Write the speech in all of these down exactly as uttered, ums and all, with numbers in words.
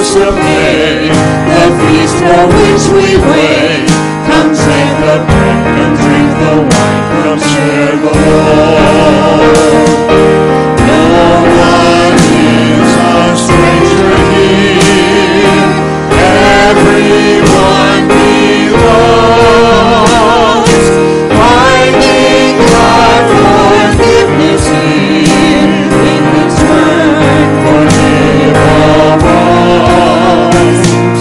disobey the feast for which we wait. Come take the bread, come drink the wine, come share the Lord. No one is a stranger here, everyone belongs, finding God forgiveness here, in return forgive all wrongs.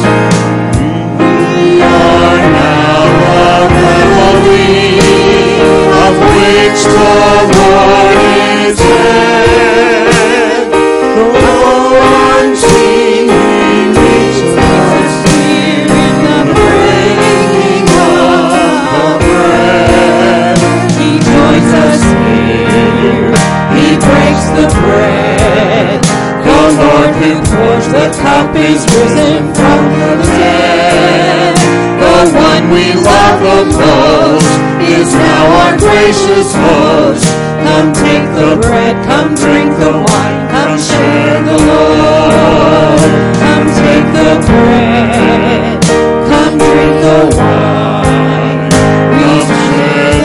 We are now the family of which the Lord is head. Go on singing, reach us here in the breaking of the bread. He joins us here, He breaks the bread. The Lord who pours the cup is risen from the dead. The one we love the most is now our gracious host. Come take the bread, come drink the wine, come share the Lord. Come take the bread, come drink the wine, come share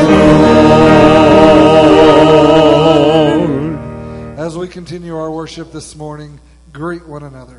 the Lord. As we continue our worship this morning, greet one another.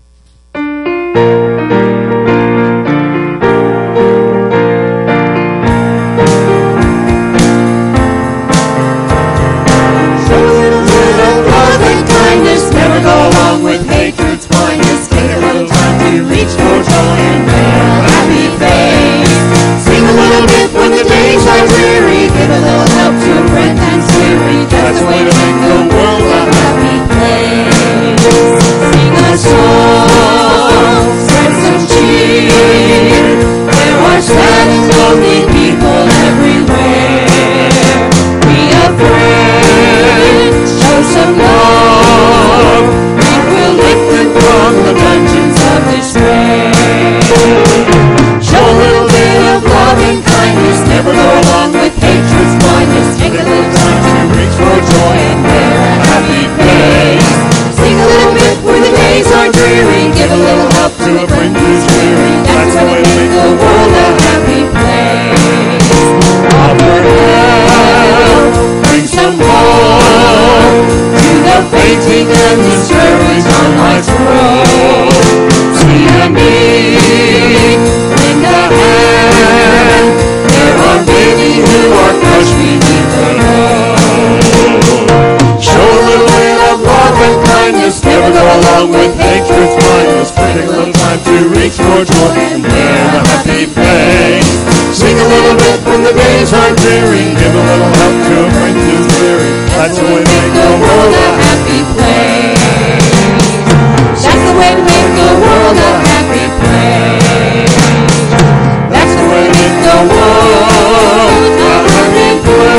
Show a little bit of love and kindness, never go along with hatred's blindness. Take a little time to reach for joy and wear a happy face. Sing a little bit when the days are dreary, give a little help to a friend that's weary. That's the way to make the world a happy place. Sing a song, spread some cheer. There are sad and lonely people everywhere. Be a friend, show some love. It will lift them from the dungeons of despair. Show a little bit of love and kindness, never go along with hatred's blindness. Take a little time to reach for joy and wear a happy face. Sing a little bit when the days are dreary, give a little help to a friend who's weary. That's how we make the world a happy place. Offer help, bring some hope to the fainting and the discouraged on life's road. See a need, lend a hand. There are many who are crushed beneath the load. Show a little bit of love and kindness, never go along with hatred's blindness. Take a little time to reach for joy and wear a happy face. Sing a little bit when the days are dreary, give a little help to a friend who's weary. That's the way to make the world a happy place. That's the way to make the world a happy place. That's the way to make the world a happy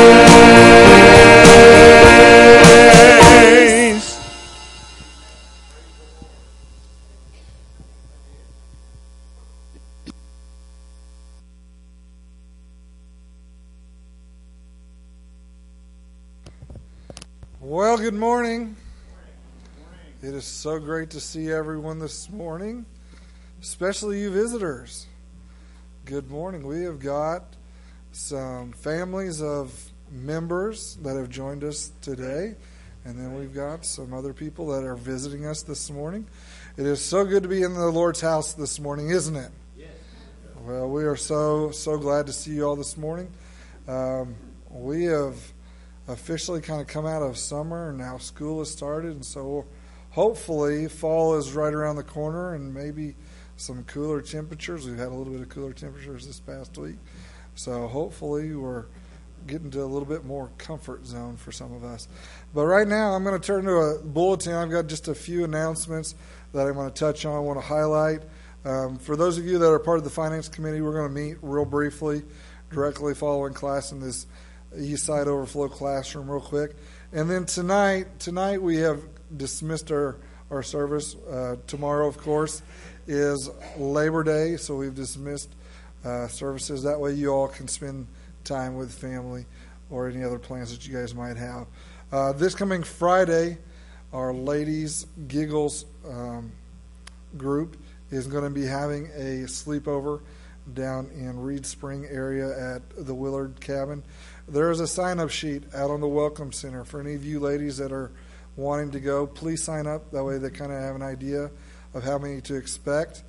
place. Well, good morning. It is so great to see everyone this morning, especially you visitors. Good morning. We have got some families of members that have joined us today, and then we've got some other people that are visiting us this morning. It is so good to be in the Lord's house this morning, isn't it? Yes. Well, we are so, so glad to see you all this morning. Um, we have officially kind of come out of summer, and now school has started, and so hopefully fall is right around the corner and maybe some cooler temperatures. We've had a little bit of cooler temperatures this past week, so hopefully we're getting to a little bit more comfort zone for some of us. But right now I'm going to turn to a bulletin. I've got just a few announcements that I want to touch on, I want to highlight. Um, for those of you that are part of the Finance Committee, we're going to meet real briefly directly following class in this East Side Overflow classroom real quick. And then tonight, tonight we have dismissed our, our service. Uh, tomorrow, of course, is Labor Day, so we've dismissed uh, services. That way you all can spend time with family or any other plans that you guys might have. Uh, this coming Friday, our Ladies Giggles um, group is going to be having a sleepover down in Reed Spring area at the Willard Cabin. There is a sign-up sheet out on the Welcome Center for any of you ladies that are wanting to go. Please sign up. That way they kind of have an idea of how many to expect.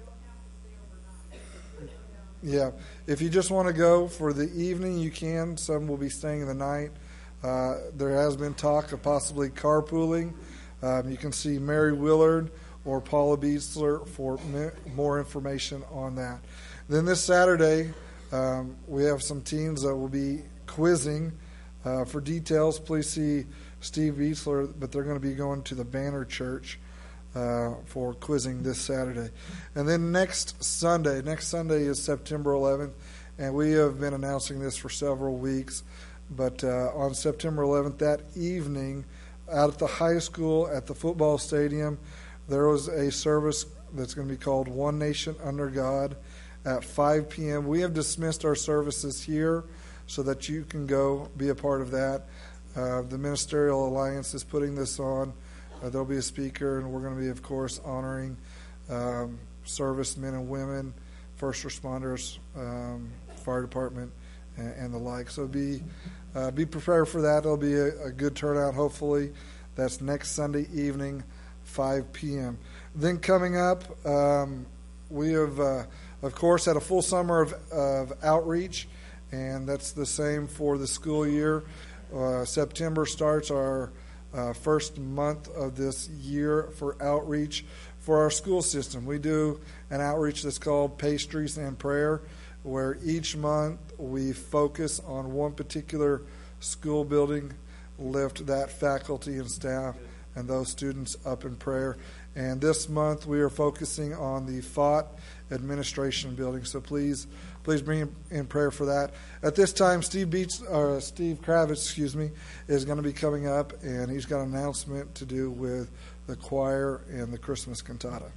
Yeah, if you just want to go for the evening, you can. Some will be staying the night. Uh, there has been talk of possibly carpooling. Um, you can see Mary Willard or Paula Beatsler for more information on that. Then this Saturday, um, we have some teens that will be quizzing. Uh, for details, please see Steve Beatsler, but they're going to be going to the Banner Church uh, for quizzing this Saturday. And then next Sunday, next Sunday is September eleventh, and we have been announcing this for several weeks, but uh, on September eleventh, that evening, out at the high school, at the football stadium, there was a service that's going to be called One Nation Under God at five p.m. We have dismissed our services here so that you can go be a part of that. Uh, the Ministerial Alliance is putting this on. Uh, there'll be a speaker, and we're going to be, of course, honoring um, servicemen and women, first responders, um, fire department, and, and the like. So be uh, be prepared for that. It'll be a, a good turnout, hopefully. That's next Sunday evening, five p.m. Then coming up, um, we have, uh, of course, had a full summer of, of outreach, and that's the same for the school year. Uh, September starts our uh, first month of this year for outreach for our school system. We do an outreach that's called Pastries and Prayer, where each month we focus on one particular school building, lift that faculty and staff and those students up in prayer. And this month we are focusing on the F O T administration building. So please, please bring in prayer for that. At this time, Steve Beach, or Steve Kravitz, excuse me, is going to be coming up, and he's got an announcement to do with the choir and the Christmas cantata.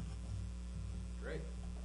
Great.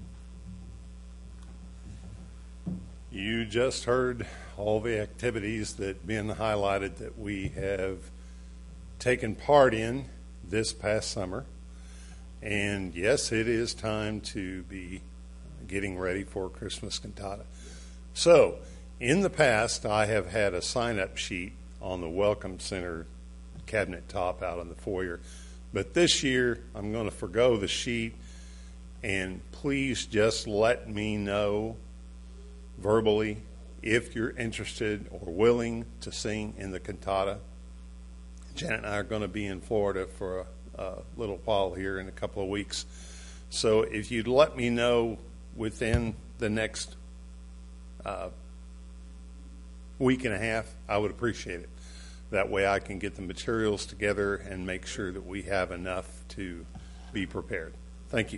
You just heard all the activities that Ben highlighted that we have taken part in this past summer. And yes, it is time to be getting ready for Christmas cantata. So, in the past, I have had a sign-up sheet on the Welcome Center cabinet top out in the foyer. But this year, I'm going to forgo the sheet, and please just let me know verbally if you're interested or willing to sing in the cantata. Janet and I are going to be in Florida for a a little while here in a couple of weeks. So if you'd let me know within the next uh, week and a half, I would appreciate it. That way I can get the materials together and make sure that we have enough to be prepared. Thank you.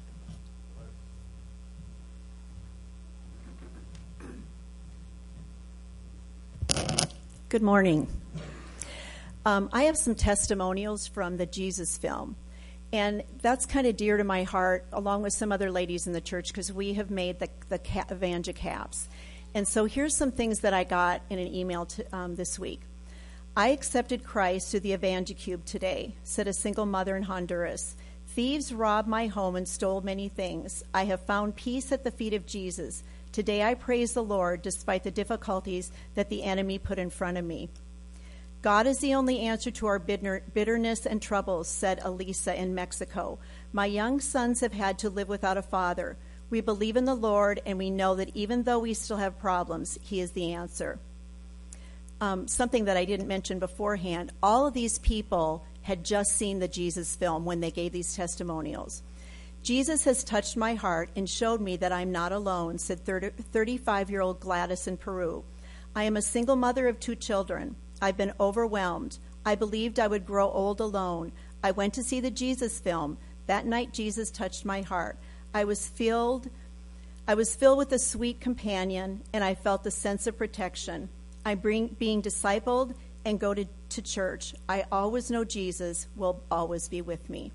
Good morning. Um, I have some testimonials from the Jesus film, and that's kind of dear to my heart, along with some other ladies in the church, because we have made the, the Evangel Caps. And so here's some things that I got in an email to, um, this week. I accepted Christ through the Evangel Cube today, said a single mother in Honduras. Thieves robbed my home and stole many things. I have found peace at the feet of Jesus. Today I praise the Lord despite the difficulties that the enemy put in front of me. God is the only answer to our bitterness and troubles, said Elisa in Mexico. My young sons have had to live without a father. We believe in the Lord, and we know that even though we still have problems, He is the answer. Um, something that I didn't mention beforehand, all of these people had just seen the Jesus film when they gave these testimonials. Jesus has touched my heart and showed me that I'm not alone, said thirty-five-year-old Gladys in Peru. I am a single mother of two children. I've been overwhelmed. I believed I would grow old alone. I went to see the Jesus film. That night, Jesus touched my heart. I was filled, I was filled with a sweet companion, and I felt a sense of protection. I'm being, being discipled and go to, to church. I always know Jesus will always be with me.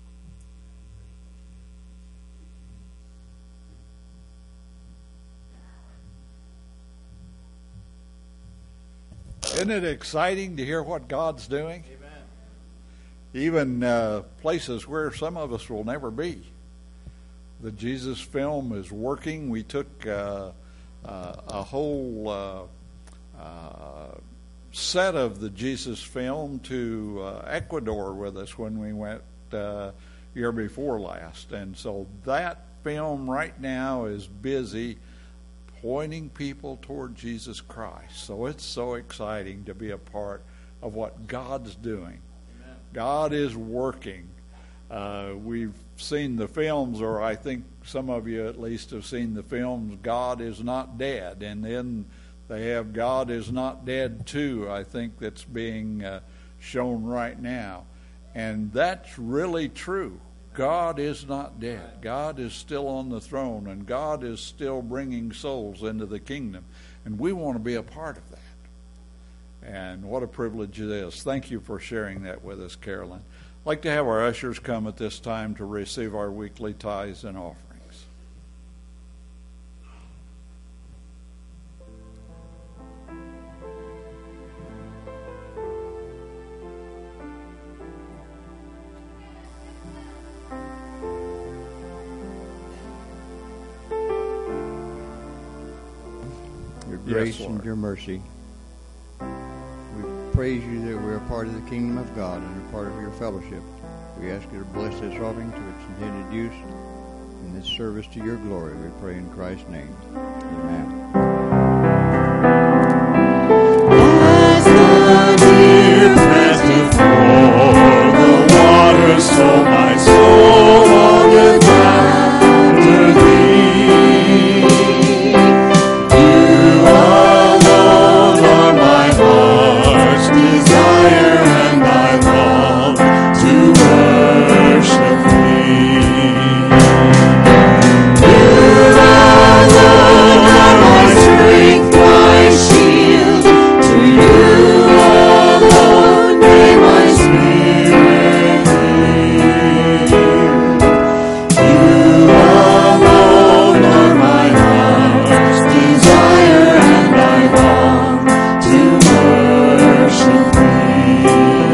Isn't it exciting to hear what God's doing? Amen. Even uh, places where some of us will never be. the Jesus film is working. We took uh, uh, a whole uh, uh, set of the Jesus film to uh, Ecuador with us when we went uh, year before last. And so that film right now is busy pointing people toward Jesus Christ. So it's so exciting to be a part of what God's doing. Amen. God is working. Uh, we've seen the films, or I think some of you at least have seen the films, God is Not Dead. And then they have God is Not Dead two, I think, that's being uh, shown right now. And that's really true. God is not dead. God is still on the throne, and God is still bringing souls into the kingdom. And we want to be a part of that. And what a privilege it is. Thank you for sharing that with us, Carolyn. I'd like to have our ushers come at this time to receive our weekly tithes and offerings. Your grace Yes, and Lord. your mercy. We praise you that we're a part of the kingdom of God and a part of your fellowship. We ask you to bless this offering to its intended use in this service to your glory. We pray in Christ's name. Amen. As the deer panteth for the water, so my soul longeth after thee. You alone are my heart's desire, and I long to worship thee. You alone are my strength, my shield. To you alone may my spirit yield. You alone are my heart's desire, and I long to worship thee.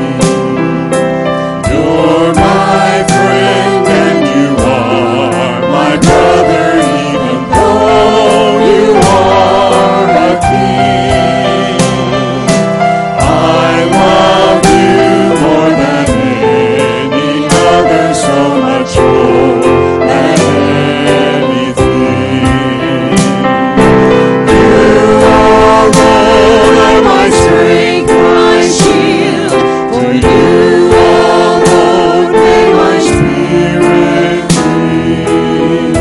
You're my friend, and you are my brother, even though you are a king. I love you more than any other, so much more than anything. You alone are my strength, my shield. For you alone may my spirit yield.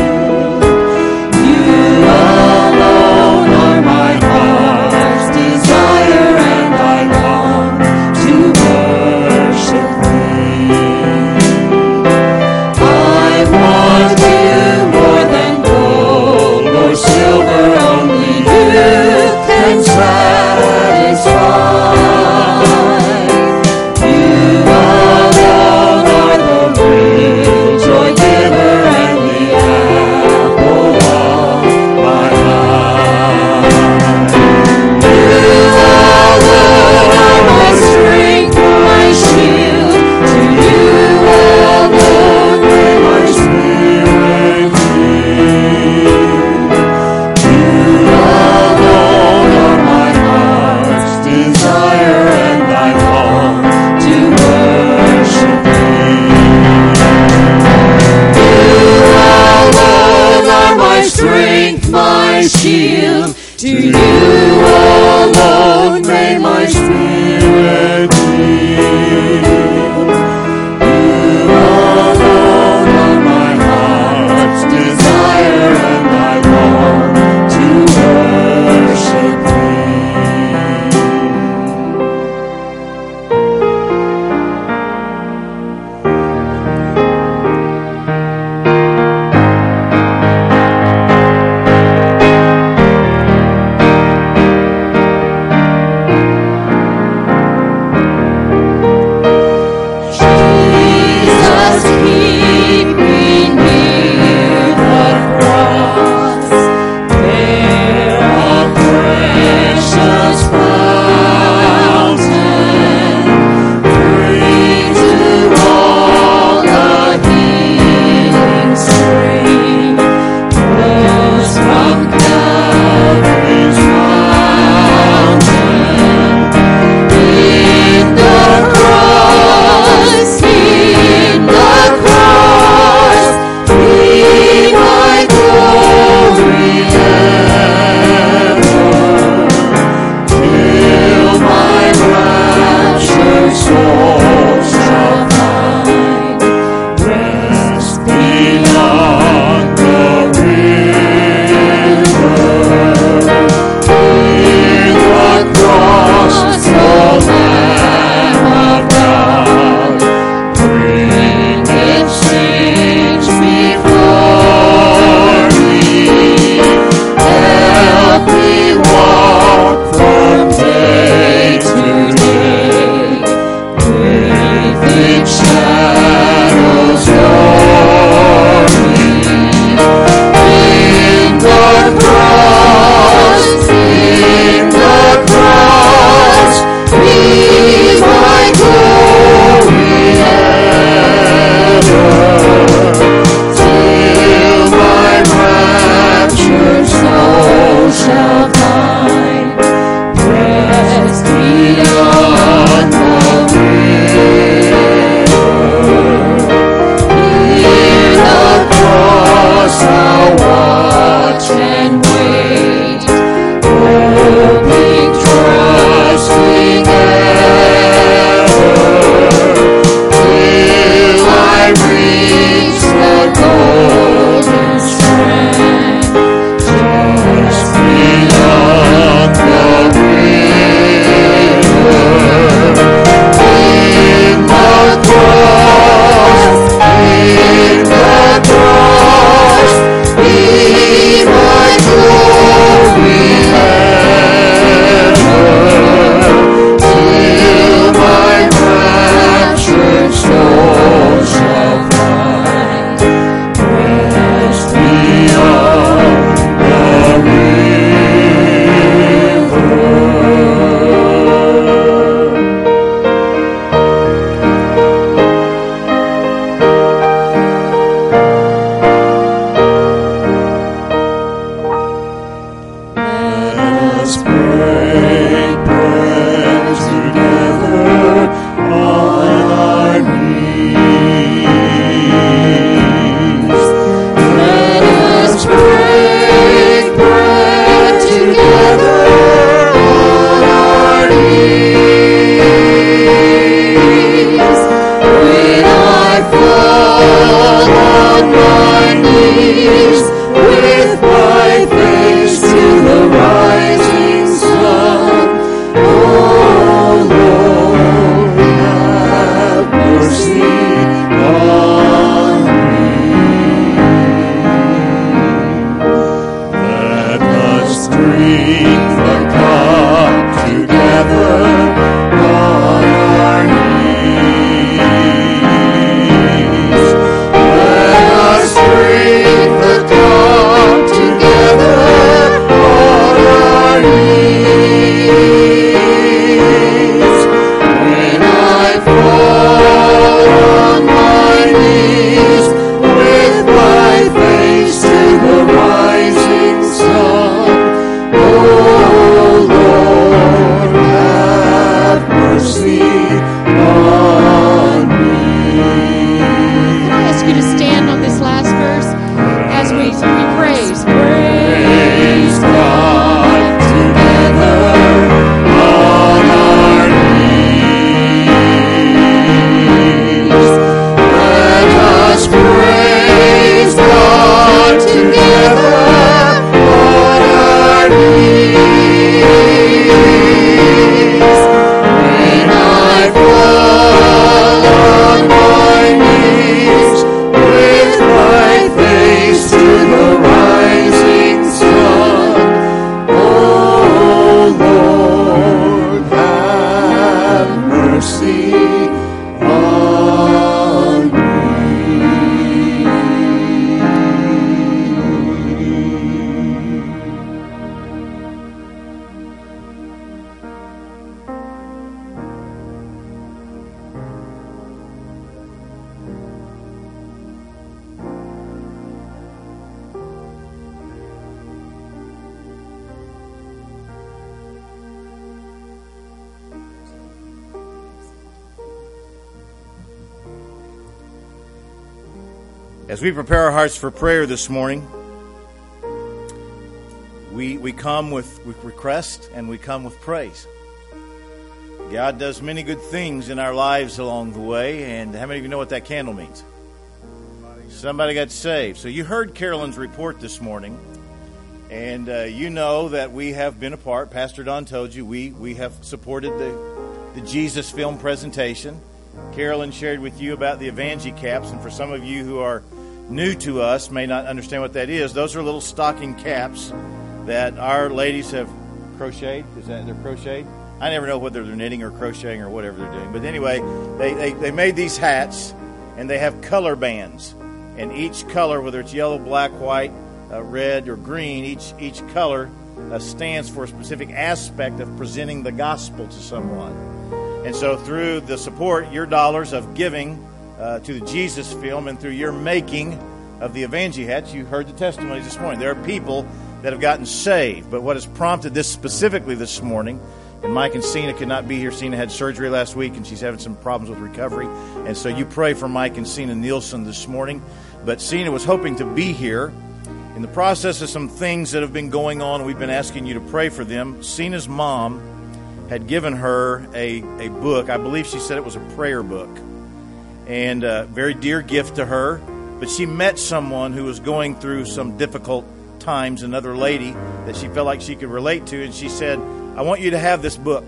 You alone are my heart's desire, and I long to worship thee. I want you more than gold or silver, only you can satisfy. You alone are the real joy giver and the apple of my eye. You alone are my strength, my shield. To you alone may my spirit yield. You alone are my heart's desire, and I long to worship thee. You alone are my strength, my shield. To you alone may my spirit yield. You alone are my heart's desire, and I long to worship thee. As we prepare our hearts for prayer this morning, we we come with, with request and we come with praise. God does many good things in our lives along the way, and how many of you know what that candle means? Somebody got saved. So you heard Carolyn's report this morning, and uh, you know that we have been a part. Pastor Don told you we, we have supported the, the Jesus film presentation. Carolyn shared with you about the Evangi caps, and for some of you who are new to us may not understand what that is. Those are little stocking caps that our ladies have crocheted. Is that they're crocheted? I never know whether they're knitting or crocheting or whatever they're doing. But anyway, they, they, they made these hats, and they have color bands. And each color, whether it's yellow, black, white, uh, red, or green, each each color uh, stands for a specific aspect of presenting the gospel to someone. And so through the support, your dollars of giving Uh, to the Jesus film, and through your making of the Evangi hats, you heard the testimonies this morning. There are people that have gotten saved, but what has prompted this specifically this morning, and Mike and Cena could not be here. Cena had surgery last week, and she's having some problems with recovery, and so you pray for Mike and Cena Nielsen this morning. But Cena was hoping to be here. In the process of some things that have been going on, we've been asking you to pray for them. Cena's mom had given her a, a book. I believe she said it was a prayer book. And a very dear gift to her. But she met someone who was going through some difficult times, another lady that she felt like she could relate to, and she said, I want you to have this book.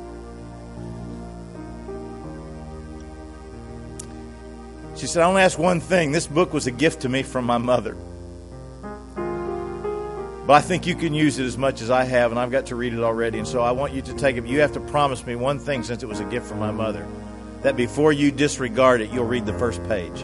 She said, I only ask one thing. This book was a gift to me from my mother. But I think you can use it as much as I have, and I've got to read it already. And so I want you to take it. You have to promise me one thing, since it was a gift from my mother, that before you disregard it, you'll read the first page.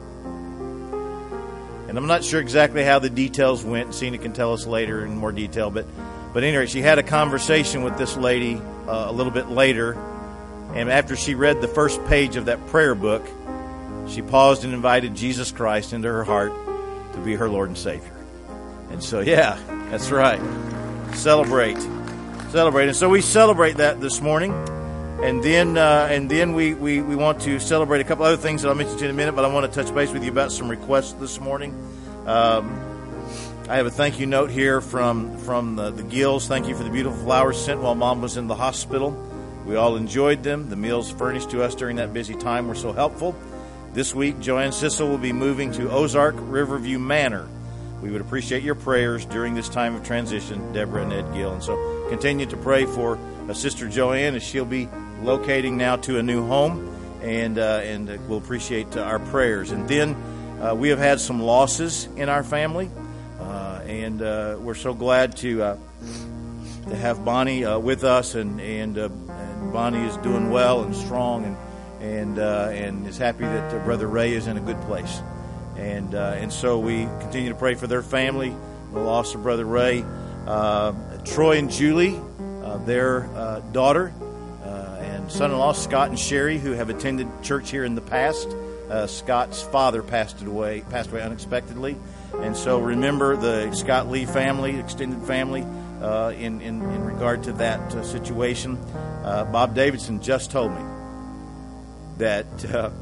And I'm not sure exactly how the details went. Cena can tell us later in more detail. But, but anyway, she had a conversation with this lady uh, a little bit later. And after she read the first page of that prayer book, she paused and invited Jesus Christ into her heart to be her Lord and Savior. And so, yeah, that's right. Celebrate. Celebrate. And so we celebrate that this morning. And then uh, and then we, we, we want to celebrate a couple other things that I'll mention to you in a minute, but I want to touch base with you about some requests this morning. Um, I have a thank you note here from, from the, the Gills. Thank you for the beautiful flowers sent while Mom was in the hospital. We all enjoyed them. The meals furnished to us during that busy time were so helpful. This week, Joanne Sissel will be moving to Ozark Riverview Manor. We would appreciate your prayers during this time of transition, Deborah and Ed Gill. And so continue to pray for uh, Sister Joanne as she'll be locating now to a new home, and uh, and uh, we'll appreciate uh, our prayers. And then uh, we have had some losses in our family, uh, and uh, we're so glad to uh, to have Bonnie uh, with us, and and, uh, and Bonnie is doing well and strong, and and uh, and is happy that uh, Brother Ray is in a good place, and uh, and so we continue to pray for their family, the loss of Brother Ray, uh, Troy and Julie, uh, their uh, daughter. Son-in-law Scott and Sherry, who have attended church here in the past. Uh, Scott's father passed away, passed away unexpectedly, and so remember the Scott Lee family, extended family, uh, in, in in regard to that uh, situation. Uh, Bob Davidson just told me that uh,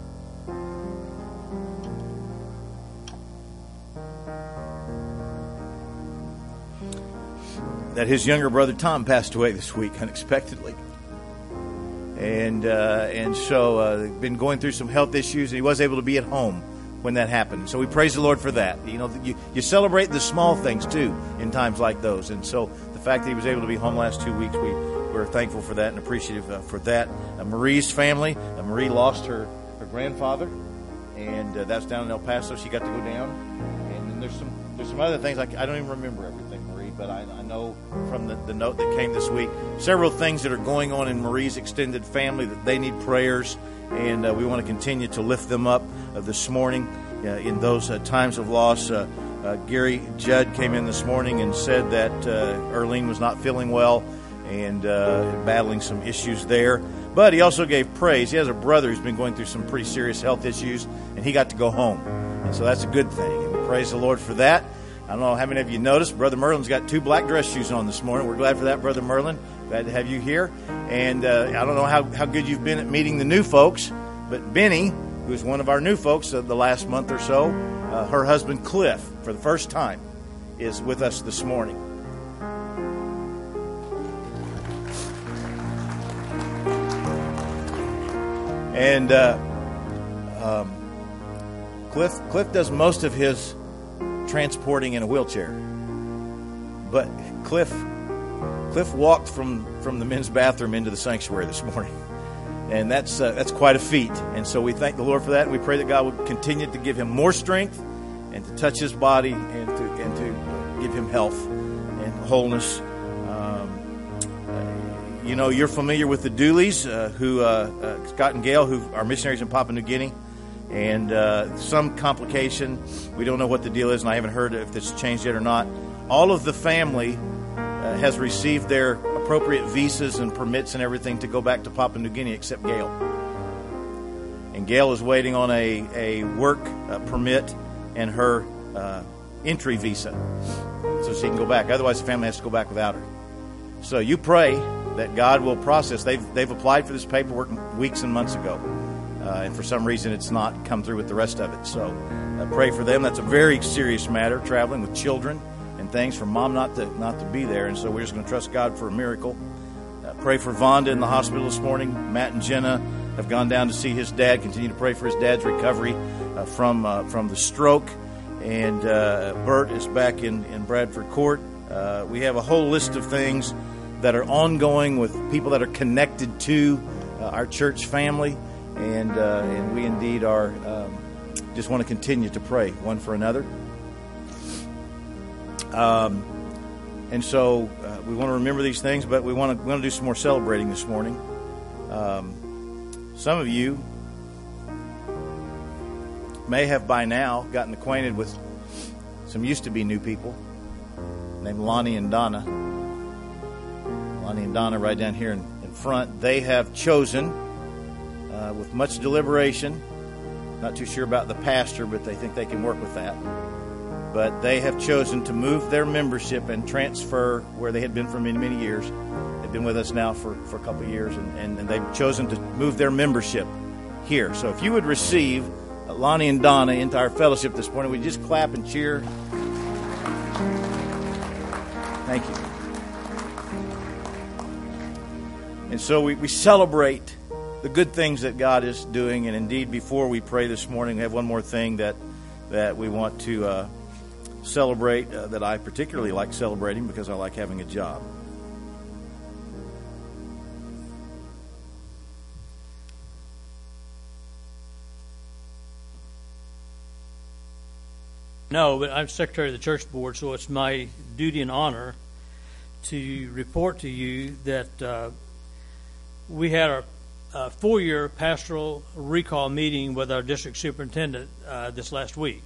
that his younger brother Tom passed away this week unexpectedly. And uh, and so uh, been going through some health issues, and he was able to be at home when that happened. So we praise the Lord for that. You know, you, you celebrate the small things too in times like those. And so the fact that he was able to be home last two weeks, we we're thankful for that and appreciative uh, for that. Uh, Marie's family, uh, Marie lost her her grandfather, and uh, that's down in El Paso. She got to go down, and then there's some there's some other things like I don't even remember everything, Marie, but I, I know from the, the note that came this week, several things that are going on in Marie's extended family that they need prayers, and uh, we want to continue to lift them up uh, this morning uh, in those uh, times of loss. Uh, uh, Gary Judd came in this morning and said that uh, Erlene was not feeling well and uh, battling some issues there. But he also gave praise. He has a brother who's been going through some pretty serious health issues, and he got to go home. And so that's a good thing. And we praise the Lord for that. I don't know how many of you noticed, Brother Merlin's got two black dress shoes on this morning. We're glad for that, Brother Merlin. Glad to have you here. And uh, I don't know how, how good you've been at meeting the new folks, but Benny who's one of our new folks of the last month or so. Uh, her husband, Cliff, for the first time, is with us this morning. And uh, um, Cliff, Cliff does most of his transporting in a wheelchair. But Cliff, Cliff walked from, from the men's bathroom into the sanctuary this morning. And that's uh, that's quite a feat. And so we thank the Lord for that. And we pray that God would continue to give him more strength and to touch his body and to and to give him health and wholeness. Um, uh, you know, you're familiar with the Dooleys, uh, who uh, uh, Scott and Gail, who are missionaries in Papua New Guinea. And uh, some complication. We don't know what the deal is, and I haven't heard if it's changed yet or not. All of the family uh, has received their appropriate visas and permits and everything to go back to Papua New Guinea except Gail. And Gail is waiting on a, a work uh, permit and her uh, entry visa so she can go back. Otherwise, the family has to go back without her. So you pray that God will process. They've, they've applied for this paperwork weeks and months ago. Uh, and for some reason, it's not come through with the rest of it. So uh, pray for them. That's a very serious matter, traveling with children and things for mom not to not to be there. And so we're just going to trust God for a miracle. Uh, pray for Vonda in the hospital this morning. Matt and Jenna have gone down to see his dad. Continue to pray for his dad's recovery uh, from uh, from the stroke. And uh, Bert is back in, in Bradford Court. Uh, we have a whole list of things that are ongoing with people that are connected to uh, our church family. And uh, and we indeed are um, just want to continue to pray one for another. Um, and so uh, we want to remember these things, but we want to we want to do some more celebrating this morning. Um, some of you may have by now gotten acquainted with some used to be new people named Lonnie and Donna. Lonnie and Donna right down here in, in front. They have chosen, uh, with much deliberation, not too sure about the pastor, but they think they can work with that. But they have chosen to move their membership and transfer where they had been for many, many years. They've been with us now for, for a couple of years, and, and, and they've chosen to move their membership here. So if you would receive Lonnie and Donna into our fellowship this morning, would you just clap and cheer? Thank you. And so we, we celebrate the good things that God is doing. And indeed, before we pray this morning, we have one more thing that, that we want to uh, celebrate uh, that I particularly like celebrating because I like having a job. No, but I'm Secretary of the Church Board, so it's my duty and honor to report to you that uh, we had our uh, four-year pastoral recall meeting with our district superintendent uh, this last week.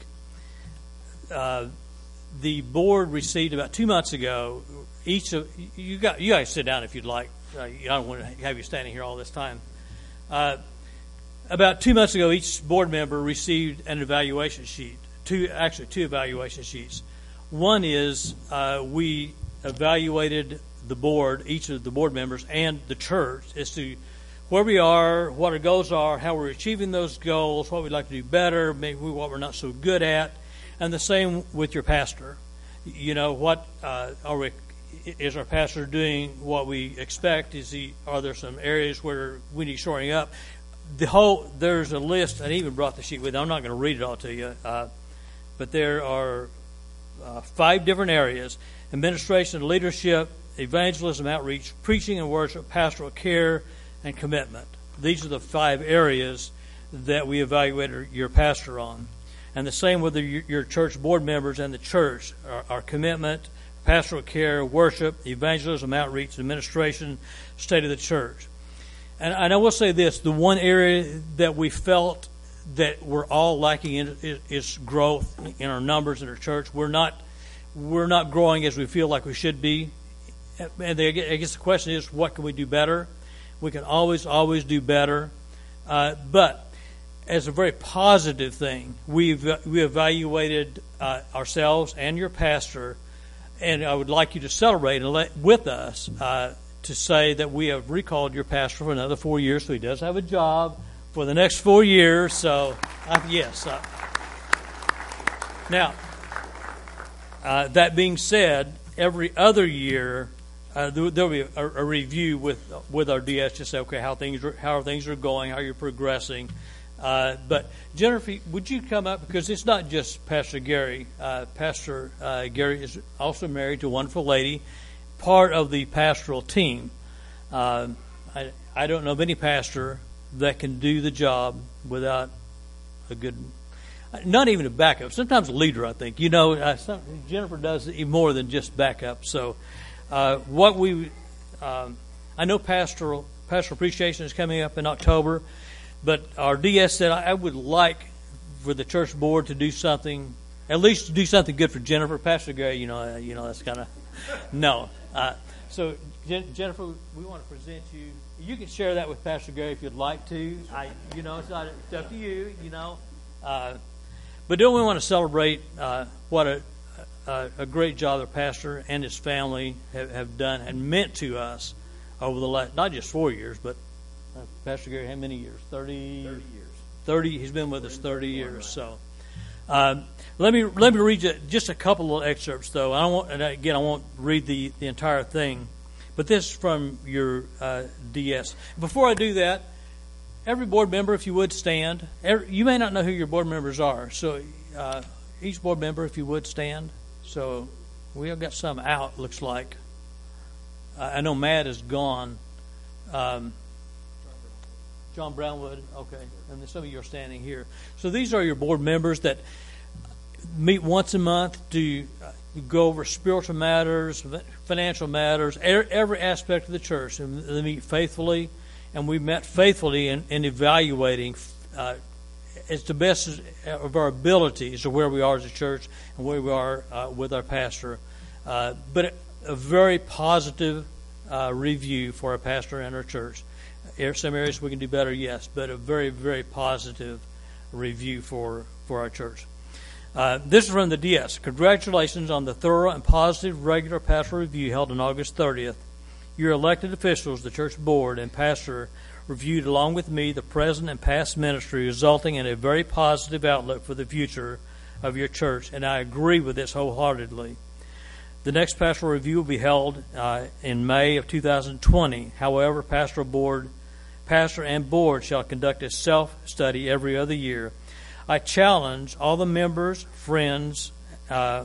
Uh, the board received about two months ago. Each of you got you guys sit down if you'd like. Uh, I don't want to have you standing here all this time. Uh, about two months ago, each board member received an evaluation sheet. Two, actually, two evaluation sheets. One is uh, we evaluated the board, each of the board members, and the church as to where we are, what our goals are, how we're achieving those goals, what we'd like to do better, maybe what we're not so good at, and the same with your pastor. You know, what uh, are we? Is our pastor doing what we expect? Is he? Are there some areas where we need shoring up? The whole there's a list. I even brought the sheet with. I'm not going to read it all to you. Uh, But there are uh, five different areas: administration, leadership, evangelism, outreach, preaching and worship, pastoral care, and commitment. These are the five areas that we evaluate your pastor on. And the same with the, your church board members and the church. Our, our commitment, pastoral care, worship, evangelism, outreach, administration, state of the church. And, and I will say this, the one area that we felt that we're all lacking in is growth in our numbers in our church. We're not we're not growing as we feel like we should be. And I guess the question is, what can we do better? We can always, always do better. Uh, but as a very positive thing, we've we evaluated uh, ourselves and your pastor, and I would like you to celebrate and let, with us uh, to say that we have recalled your pastor for another four years, so he does have a job. for the next four years. So, uh, yes. Uh, now, uh, that being said, every other year uh, there will be a, a review with with our D S to say, okay, how things are, how things are going, how you're progressing. Uh, but Jennifer, would you come up, because it's not just Pastor Gary. Uh, Pastor uh, Gary is also married to a wonderful lady, part of the pastoral team. Uh, I, I don't know of any pastor that can do the job without a good, not even a backup. Sometimes a leader, I think. You know, uh, some, Jennifer does even more than just backup. So, uh, what we, um, I know pastoral pastoral appreciation is coming up in October. But our D S said, I would like for the church board to do something, at least to do something good for Jennifer. Pastor Gary, you know, uh, you know that's kind of, no. Uh, so, Jen- Jennifer, we want to present you. You can share that with Pastor Gary if you'd like to. I, you know, it's not it's up to you, you know. Uh, but don't we want to celebrate uh, what a, a, a great job the pastor and his family have, have done and meant to us over the last, not just four years, but Uh, Pastor Gary, how many years? Thirty. Thirty years. Thirty. He's been with us thirty years. So, um, let me let me read you just a couple of excerpts, though. I don't want, and again, I won't read the, the entire thing, but this is from your uh, D S. Before I do that, every board member, if you would stand. Every, you may not know who your board members are, so uh, each board member, if you would stand. So we have got some out. Looks like. Uh, I know Matt is gone. Um, John Brownwood, okay, and then some of you are standing here. So these are your board members that meet once a month to go over spiritual matters, financial matters, every aspect of the church. And they meet faithfully, and we met faithfully in, in evaluating uh, as the best of our abilities of where we are as a church and where we are uh, with our pastor. Uh, but a very positive uh, review for our pastor and our church. Some areas we can do better, yes, but a very, very positive review for, for our church. Uh, this is from the D S. Congratulations on the thorough and positive regular pastoral review held on August thirtieth. Your elected officials, the church board, and pastor reviewed along with me the present and past ministry, resulting in a very positive outlook for the future of your church, and I agree with this wholeheartedly. The next pastoral review will be held uh, in May of two thousand twenty. However, pastoral board Pastor and board shall conduct a self-study every other year. I challenge all the members, friends, uh,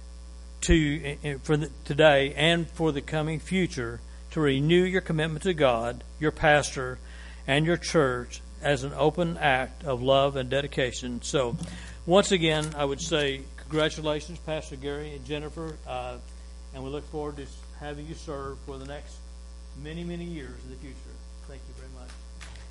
to for the, today and for the coming future to renew your commitment to God, your pastor, and your church as an open act of love and dedication. So, once again, I would say congratulations, Pastor Gary and Jennifer, uh, and we look forward to having you serve for the next many, many years in the future. Thank you very much.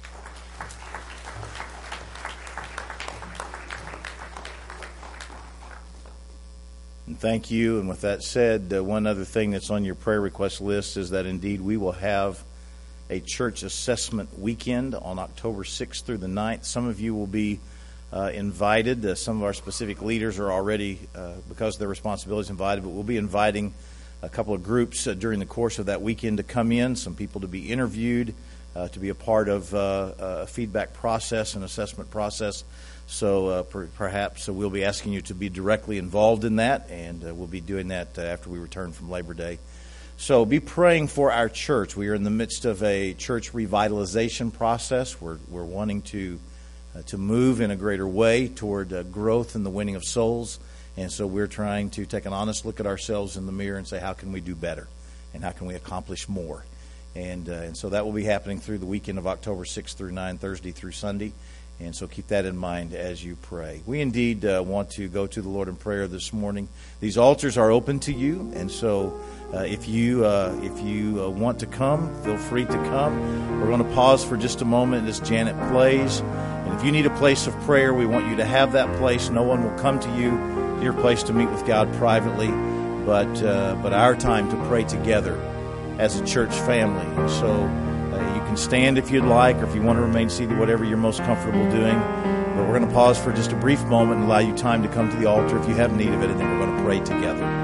And thank you. And with that said, uh, one other thing that's on your prayer request list is that indeed we will have a church assessment weekend on October sixth through the ninth. Some of you will be uh, invited. Uh, some of our specific leaders are already, uh, because of their responsibilities, invited, but we'll be inviting a couple of groups uh, during the course of that weekend to come in, some people to be interviewed, uh, to be a part of uh, a feedback process and assessment process. So uh, per- perhaps uh, we'll be asking you to be directly involved in that, and uh, we'll be doing that uh, after we return from Labor Day. So be praying for our church. We are in the midst of a church revitalization process. We're we're wanting to uh, to move in a greater way toward uh, growth and the winning of souls. And so we're trying to take an honest look at ourselves in the mirror and say, how can we do better? And how can we accomplish more? And, uh, and so that will be happening through the weekend of October sixth through ninth, Thursday through Sunday. And so keep that in mind as you pray. We indeed uh, want to go to the Lord in prayer this morning. These altars are open to you. And so uh, if you, uh, if you uh, want to come, feel free to come. We're going to pause for just a moment as Janet plays. And if you need a place of prayer, we want you to have that place. No one will come to you. Your place to meet with God privately, but uh, but our time to pray together as a church family. And so uh, you can stand if you'd like, or if you want to remain seated, whatever you're most comfortable doing. But we're going to pause for just a brief moment and allow you time to come to the altar if you have need of it, and then we're going to pray together.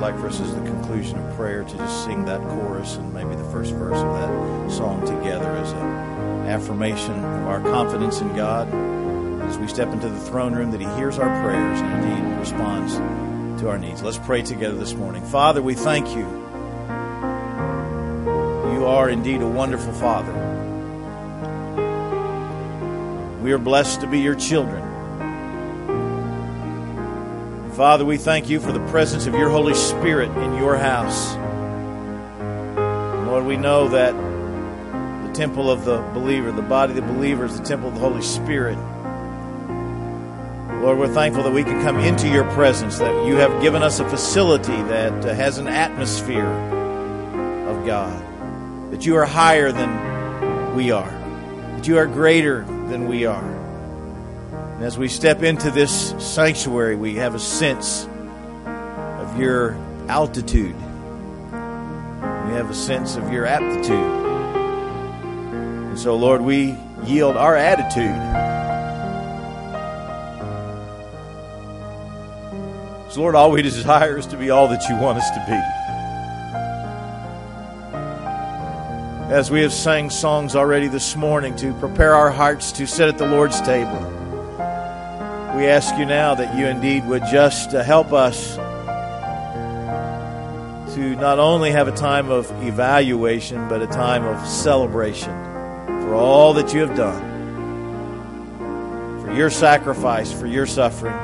like for us as the conclusion of prayer to just sing that chorus and maybe the first verse of that song together as an affirmation of our confidence in God as we step into the throne room, that He hears our prayers and indeed responds to our needs. Let's pray together this morning. Father, we thank You. You are indeed a wonderful Father. We are blessed to be Your children. Father, we thank You for the presence of Your Holy Spirit in Your house. Lord, we know that the temple of the believer, the body of the believer, is the temple of the Holy Spirit. Lord, we're thankful that we can come into Your presence, that You have given us a facility that uh, has an atmosphere of God, that You are higher than we are, that You are greater than we are. And as we step into this sanctuary, we have a sense of Your altitude. We have a sense of Your aptitude. And so, Lord, we yield our attitude. So, Lord, all we desire is to be all that You want us to be. As we have sang songs already this morning to prepare our hearts to sit at the Lord's table, we ask You now that You indeed would just uh, help us to not only have a time of evaluation, but a time of celebration for all that You have done, for Your sacrifice, for Your suffering,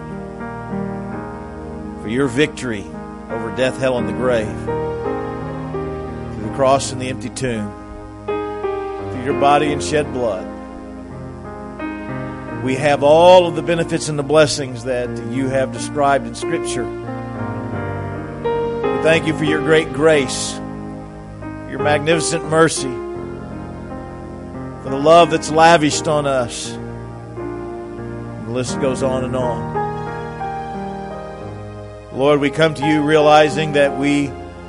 for Your victory over death, hell, and the grave, through the cross and the empty tomb, through Your body and shed blood. We have all of the benefits and the blessings that You have described in Scripture. We thank You for Your great grace, Your magnificent mercy, for the love that's lavished on us. And the list goes on and on. Lord, we come to You realizing that we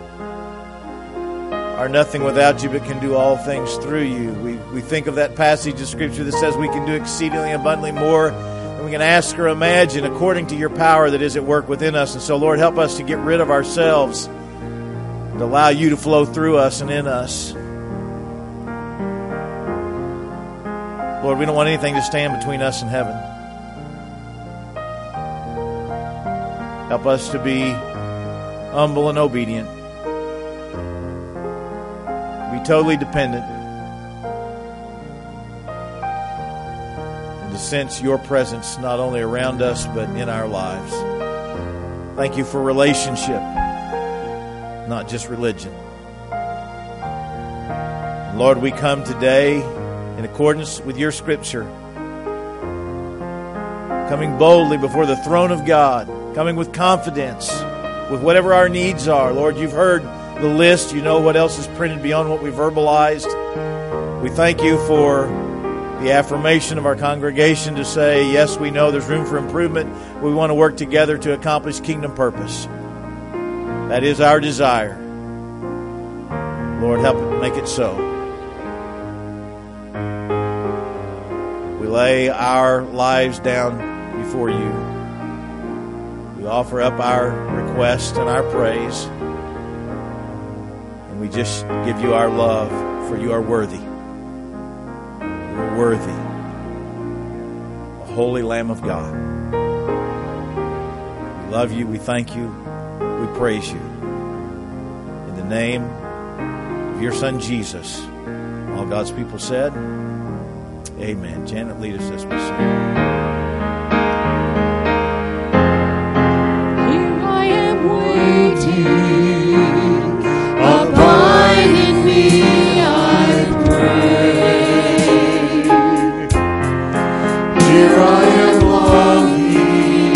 are nothing without You, but can do all things through You. We we think of that passage of Scripture that says we can do exceedingly abundantly more than we can ask or imagine according to Your power that is at work within us. And so, Lord, help us to get rid of ourselves and allow You to flow through us and in us. Lord, we don't want anything to stand between us and heaven. Help us to be humble and obedient. Be totally dependent. And to sense Your presence not only around us, but in our lives. Thank You for relationship, not just religion. And Lord, we come today in accordance with Your Scripture, coming boldly before the throne of God, coming with confidence, with whatever our needs are. Lord, You've heard the list. You know what else is printed beyond what we verbalized. We thank You for the affirmation of our congregation to say, yes, we know there's room for improvement. We want to work together to accomplish kingdom purpose. That is our desire. Lord, help it, make it so. We lay our lives down before You. We offer up our request and our praise. And we just give You our love, for You are worthy. You are worthy. The Holy Lamb of God. We love You. We thank You. We praise You. In the name of Your Son, Jesus. All God's people said, amen. Janet, lead us as we sing. Abide in Me, I pray. Here I am longing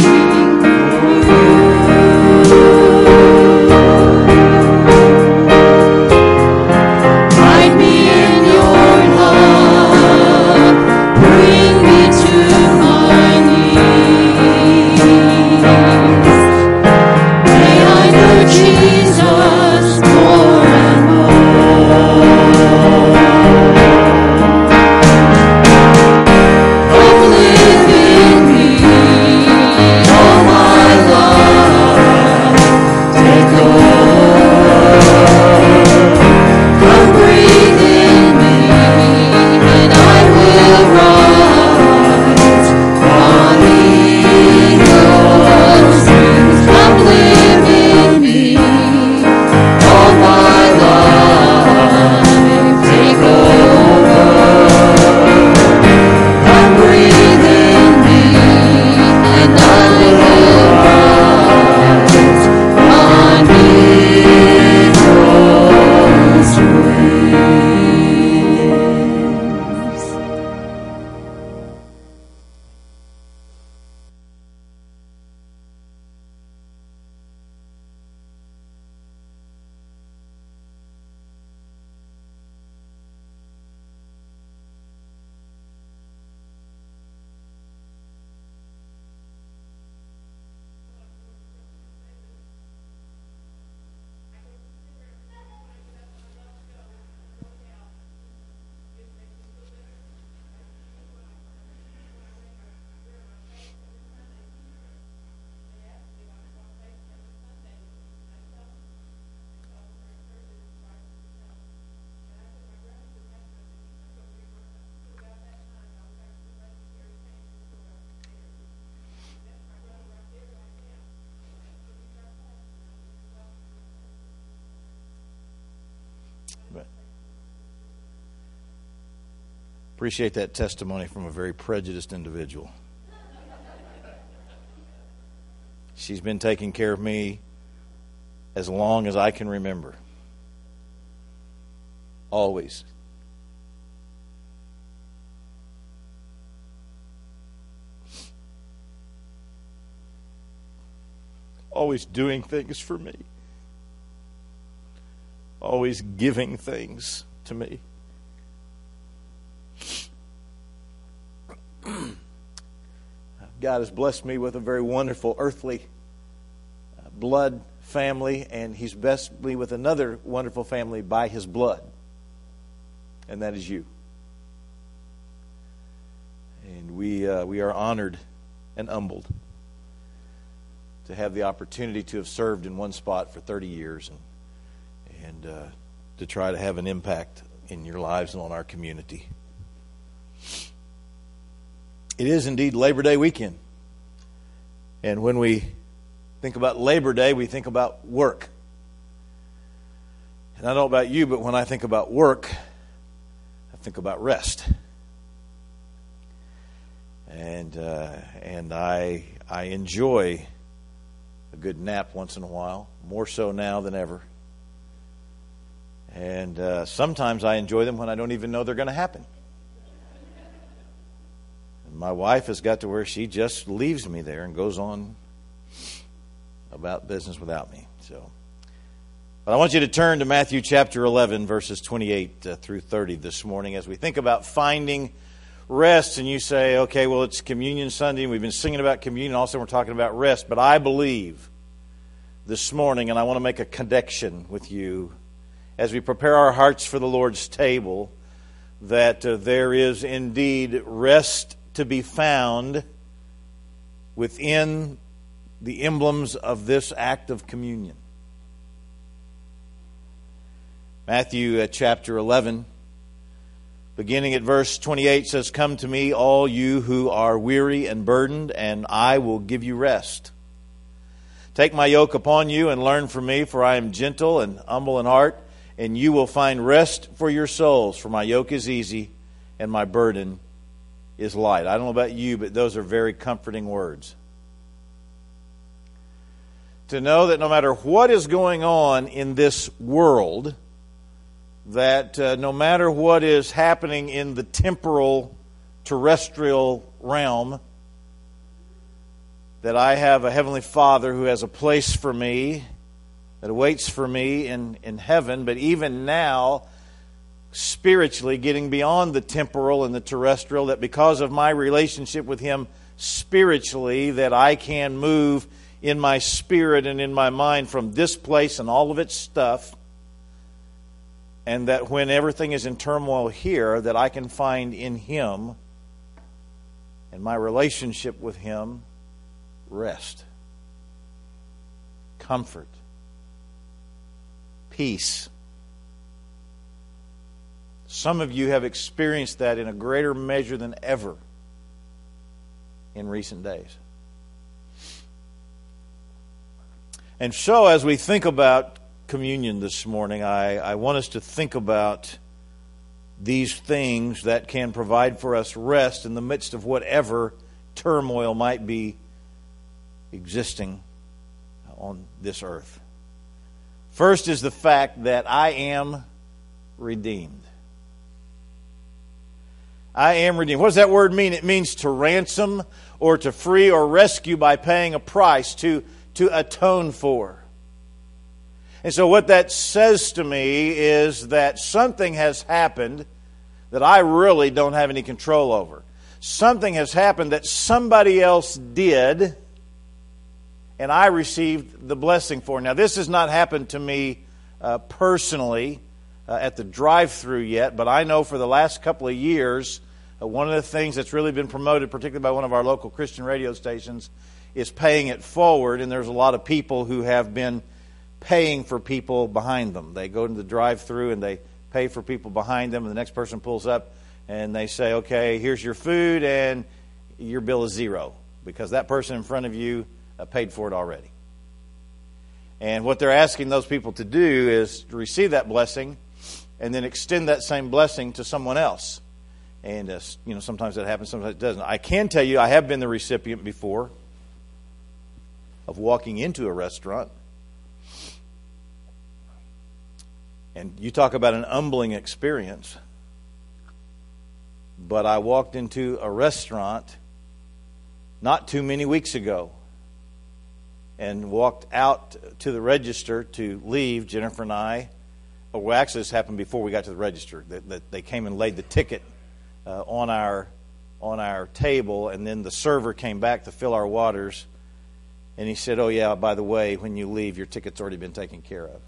for You. Hide me in Your love, bring me to my knees. May I know Jesus. Appreciate that testimony from a very prejudiced individual. She's been taking care of me as long as I can remember. Always. Always doing things for me. Always giving things to me. God has blessed me with a very wonderful earthly blood family, and He's blessed me with another wonderful family by His blood, and that is you. And we uh, we are honored and humbled to have the opportunity to have served in one spot for thirty years and and uh, to try to have an impact in your lives and on our community. It is indeed Labor Day weekend. And when we think about Labor Day, we think about work. And I don't know about you, but when I think about work, I think about rest. And uh, and I I enjoy a good nap once in a while, more so now than ever. And uh, sometimes I enjoy them when I don't even know they're going to happen. And my wife has got to where she just leaves me there and goes on about business without me. So, but I want you to turn to Matthew chapter eleven, verses twenty-eight uh, through thirty this morning as we think about finding rest. And you say, okay, well, it's Communion Sunday, and we've been singing about communion. Also, we're talking about rest. But I believe this morning, and I want to make a connection with you as we prepare our hearts for the Lord's table, that uh, there is indeed rest to be found within the emblems of this act of communion. Matthew uh, chapter eleven, beginning at verse twenty-eight, says, "Come to me, all you who are weary and burdened, and I will give you rest. Take my yoke upon you and learn from me, for I am gentle and humble in heart, and you will find rest for your souls. For my yoke is easy and my burden is light." I don't know about you, but those are very comforting words. To know that no matter what is going on in this world, that uh, no matter what is happening in the temporal, terrestrial realm, that I have a Heavenly Father who has a place for me, that awaits for me in, in heaven, but even now, spiritually, getting beyond the temporal and the terrestrial, that because of my relationship with Him spiritually, that I can move in my spirit and in my mind from this place and all of its stuff, and that when everything is in turmoil here, that I can find in Him and my relationship with Him rest, comfort, peace. Some of you have experienced that in a greater measure than ever in recent days. And so as we think about communion this morning, I, I want us to think about these things that can provide for us rest in the midst of whatever turmoil might be existing on this earth. First is the fact that I am redeemed. I am redeemed. What does that word mean? It means to ransom or to free or rescue by paying a price, to, to atone for. And so what that says to me is that something has happened that I really don't have any control over. Something has happened that somebody else did, and I received the blessing for. Now, this has not happened to me uh, personally uh, at the drive-thru yet, but I know for the last couple of years, uh, one of the things that's really been promoted, particularly by one of our local Christian radio stations, is paying it forward, and there's a lot of people who have been paying for people behind them. They go to the drive-thru and they pay for people behind them, and the next person pulls up and they say, okay, here's your food, and your bill is zero, because that person in front of you uh, paid for it already. And what they're asking those people to do is to receive that blessing and then extend that same blessing to someone else. And uh, you know, sometimes that happens, sometimes it doesn't. I can tell you, I have been the recipient before of walking into a restaurant. And you talk about an humbling experience. But I walked into a restaurant not too many weeks ago and walked out to the register to leave, Jennifer and I. Well, actually, this happened before we got to the register. That, that they came and laid the ticket uh, on our on our table, and then the server came back to fill our waters, and he said, "Oh yeah, by the way, when you leave, your ticket's already been taken care of."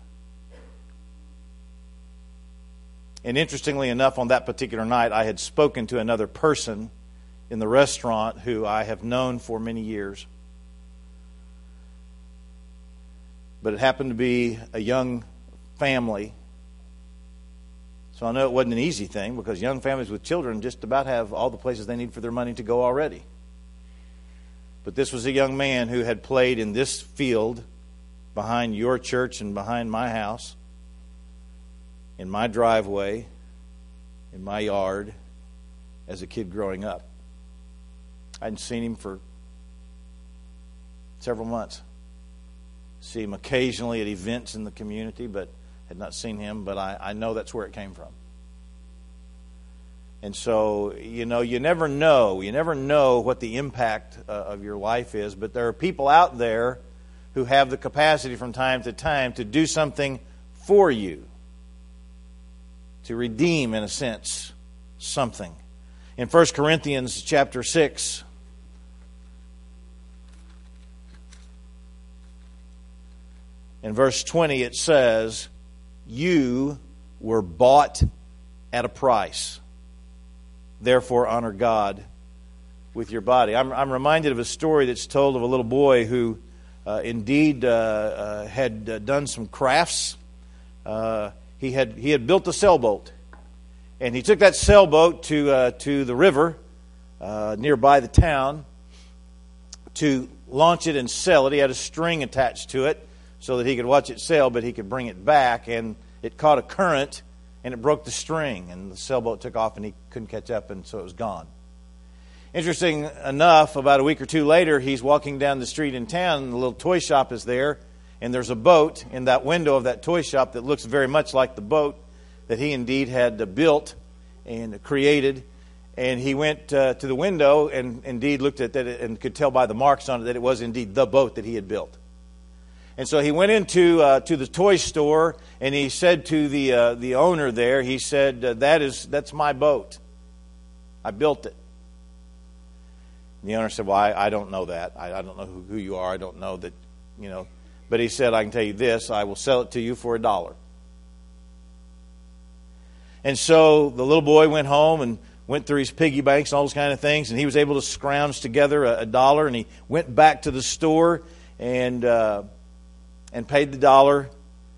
And interestingly enough, on that particular night, I had spoken to another person in the restaurant who I have known for many years. But it happened to be a young family. So I know it wasn't an easy thing, because young families with children just about have all the places they need for their money to go already. But this was a young man who had played in this field behind your church and behind my house, in my driveway, in my yard, as a kid growing up. I hadn't seen him for several months. See him occasionally at events in the community, but had not seen him, but I, I know that's where it came from. And so, you know, you never know. You never know what the impact uh, of your life is, but there are people out there who have the capacity from time to time to do something for you, to redeem, in a sense, something. In First Corinthians chapter six, in verse twenty, it says, "You were bought at a price. Therefore, honor God with your body." I'm, I'm reminded of a story that's told of a little boy who uh, indeed uh, uh, had uh, done some crafts. Uh, he had he had built a sailboat, and he took that sailboat to uh, to the river uh, nearby the town to launch it and sell it. He had a string attached to it so that he could watch it sail, but he could bring it back, and it caught a current, and it broke the string, and the sailboat took off, and he couldn't catch up, and so it was gone. Interesting enough, about a week or two later, he's walking down the street in town, and the little toy shop is there, and there's a boat in that window of that toy shop that looks very much like the boat that he indeed had built and created. And he went uh, to the window and indeed looked at that and could tell by the marks on it that it was indeed the boat that he had built. And so he went into uh, to the toy store, and he said to the uh, the owner there, he said, uh, "That is that's my boat. I built it." And the owner said, "Well, I, I don't know that. I, I don't know who, who you are. I don't know that, you know." But he said, "I can tell you this: I will sell it to you for a dollar." And so the little boy went home and went through his piggy banks and all those kind of things, and he was able to scrounge together a, a dollar. And he went back to the store and. Uh, And paid the dollar,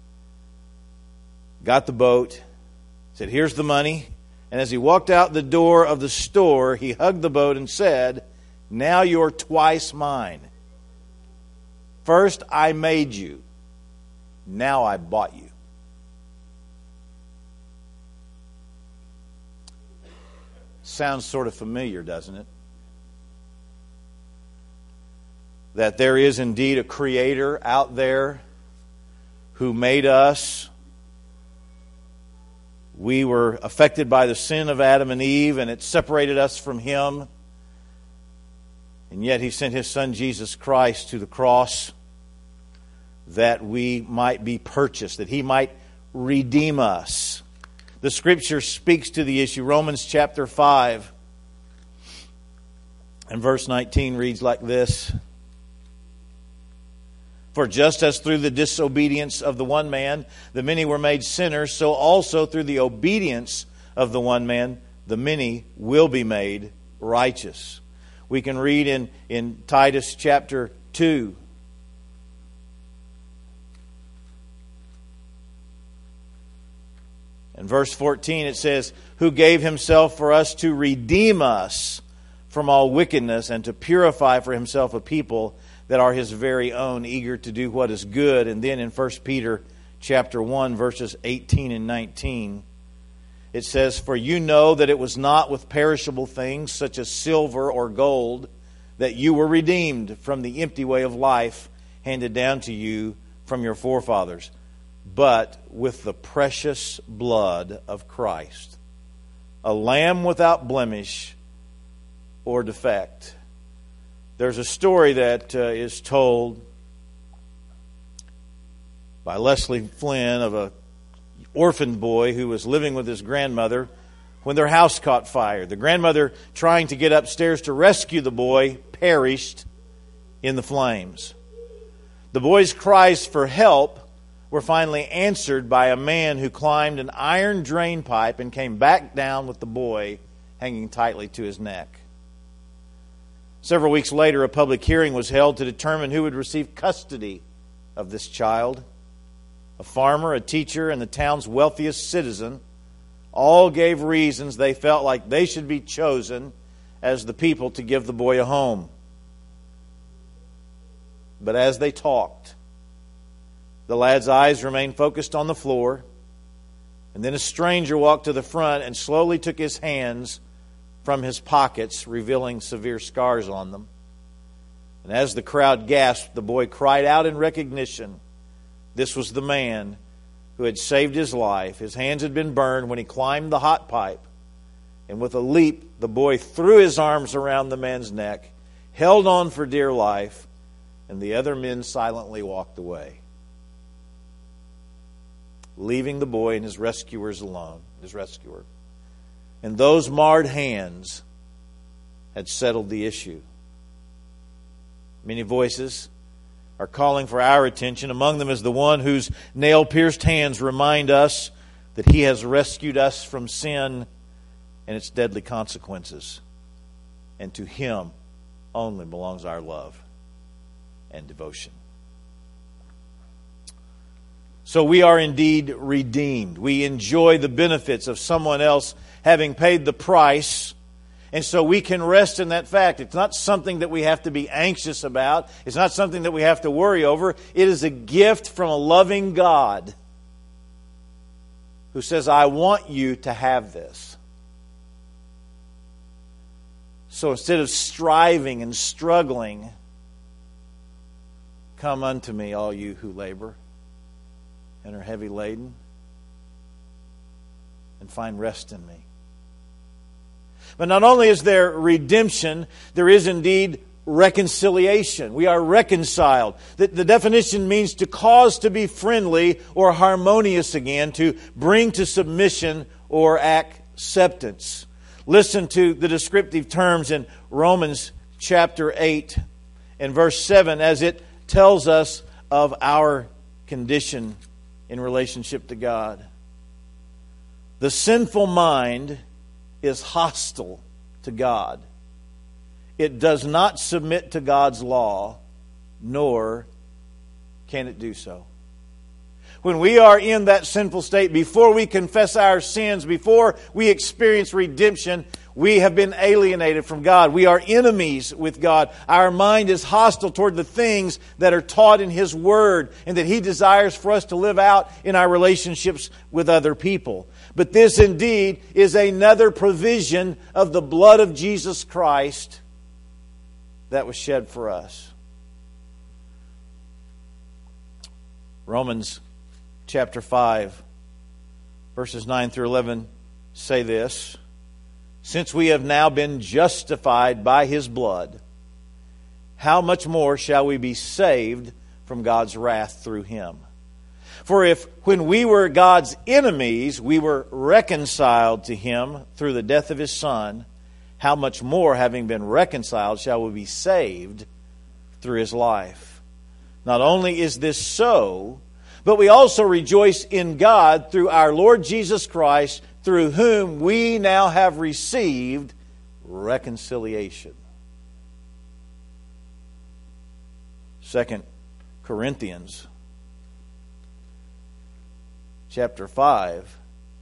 got the boat, said, "Here's the money." And as he walked out the door of the store, he hugged the boat and said, "Now you're twice mine. First I made you, now I bought you." Sounds sort of familiar, doesn't it? That there is indeed a Creator out there who made us. We were affected by the sin of Adam and Eve, and it separated us from Him. And yet He sent His Son Jesus Christ to the cross that we might be purchased, that He might redeem us. The Scripture speaks to the issue. Romans chapter five and verse nineteen reads like this. "For just as through the disobedience of the one man the many were made sinners, so also through the obedience of the one man the many will be made righteous." We can read in, in Titus chapter two. In verse fourteen it says, "Who gave Himself for us to redeem us from all wickedness and to purify for Himself a people that are His very own, eager to do what is good." And then in First Peter chapter one, verses eighteen and nineteen, It says, "For you know that it was not with perishable things, such as silver or gold, that you were redeemed from the empty way of life handed down to you from your forefathers, but with the precious blood of Christ, a lamb without blemish or defect." There's a story that uh, is told by Leslie Flynn of a orphan boy who was living with his grandmother when their house caught fire. The grandmother, trying to get upstairs to rescue the boy, perished in the flames. The boy's cries for help were finally answered by a man who climbed an iron drain pipe and came back down with the boy hanging tightly to his neck. Several weeks later, a public hearing was held to determine who would receive custody of this child. A farmer, a teacher, and the town's wealthiest citizen all gave reasons they felt like they should be chosen as the people to give the boy a home. But as they talked, the lad's eyes remained focused on the floor, and then a stranger walked to the front and slowly took his hands from his pockets, revealing severe scars on them. And as the crowd gasped, the boy cried out in recognition. This was the man who had saved his life. His hands had been burned when he climbed the hot pipe. And with a leap, the boy threw his arms around the man's neck, held on for dear life, and the other men silently walked away, leaving the boy and his rescuers alone, his rescuer. And those marred hands had settled the issue. Many voices are calling for our attention. Among them is the one whose nail-pierced hands remind us that He has rescued us from sin and its deadly consequences. And to Him only belongs our love and devotion. So we are indeed redeemed. We enjoy the benefits of someone else having paid the price. And so we can rest in that fact. It's not something that we have to be anxious about. It's not something that we have to worry over. It is a gift from a loving God who says, I want you to have this. So instead of striving and struggling, come unto me, all you who labor and are heavy laden, and find rest in me. But not only is there redemption, there is indeed reconciliation. We are reconciled. The, the definition means to cause to be friendly or harmonious again, to bring to submission or acceptance. Listen to the descriptive terms in Romans chapter eight and verse seven as it tells us of our condition in relationship to God. The sinful mind is hostile to God. It does not submit to God's law, nor can it do so. When we are in that sinful state, before we confess our sins, before we experience redemption, we have been alienated from God. We are enemies with God. Our mind is hostile toward the things that are taught in His Word and that He desires for us to live out in our relationships with other people. But this indeed is another provision of the blood of Jesus Christ that was shed for us. Romans chapter five, verses nine through eleven say this: Since we have now been justified by His blood, how much more shall we be saved from God's wrath through Him? For if, when we were God's enemies, we were reconciled to Him through the death of His Son, how much more, having been reconciled, shall we be saved through His life? Not only is this so, but we also rejoice in God through our Lord Jesus Christ, through whom we now have received reconciliation. Second Corinthians chapter five,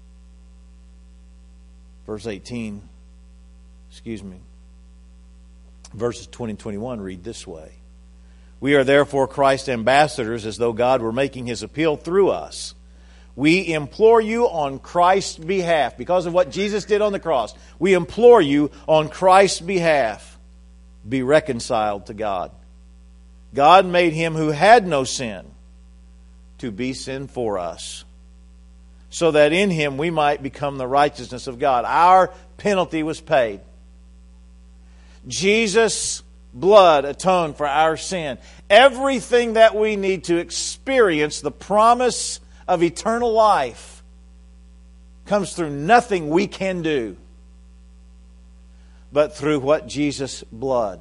verse eighteen, excuse me, verses twenty and twenty-one read this way: We are therefore Christ's ambassadors, as though God were making His appeal through us. we implore you on Christ's behalf, because of what Jesus did on the cross, we implore you on Christ's behalf, be reconciled to God. God made him who had no sin to be sin for us, so that in him we might become the righteousness of God. Our penalty was paid. Jesus' blood atoned for our sin. Everything that we need to experience the promise of eternal life comes through nothing we can do, but through what Jesus' blood,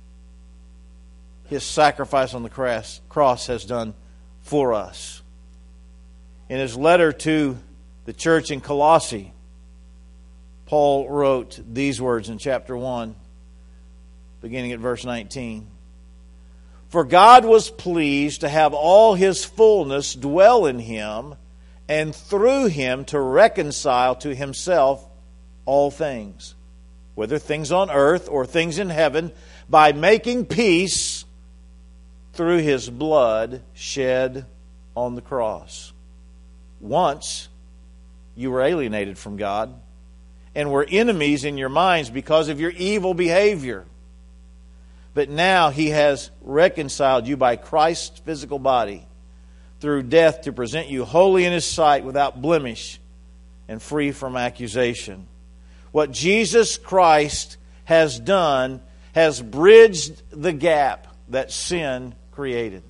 His sacrifice on the cross, has done for us. In his letter to the church in Colossae, Paul wrote these words in chapter one, beginning at verse nineteen. For God was pleased to have all His fullness dwell in Him, and through Him to reconcile to Himself all things, whether things on earth or things in heaven, by making peace through His blood shed on the cross. Once you were alienated from God and were enemies in your minds because of your evil behavior. But now He has reconciled you by Christ's physical body through death to present you holy in His sight, without blemish and free from accusation. What Jesus Christ has done has bridged the gap that sin created.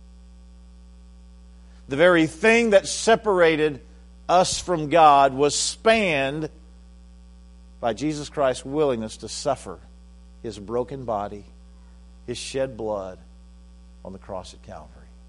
The very thing that separated us from God was spanned by Jesus Christ's willingness to suffer His broken body, His shed blood on the cross at Calvary.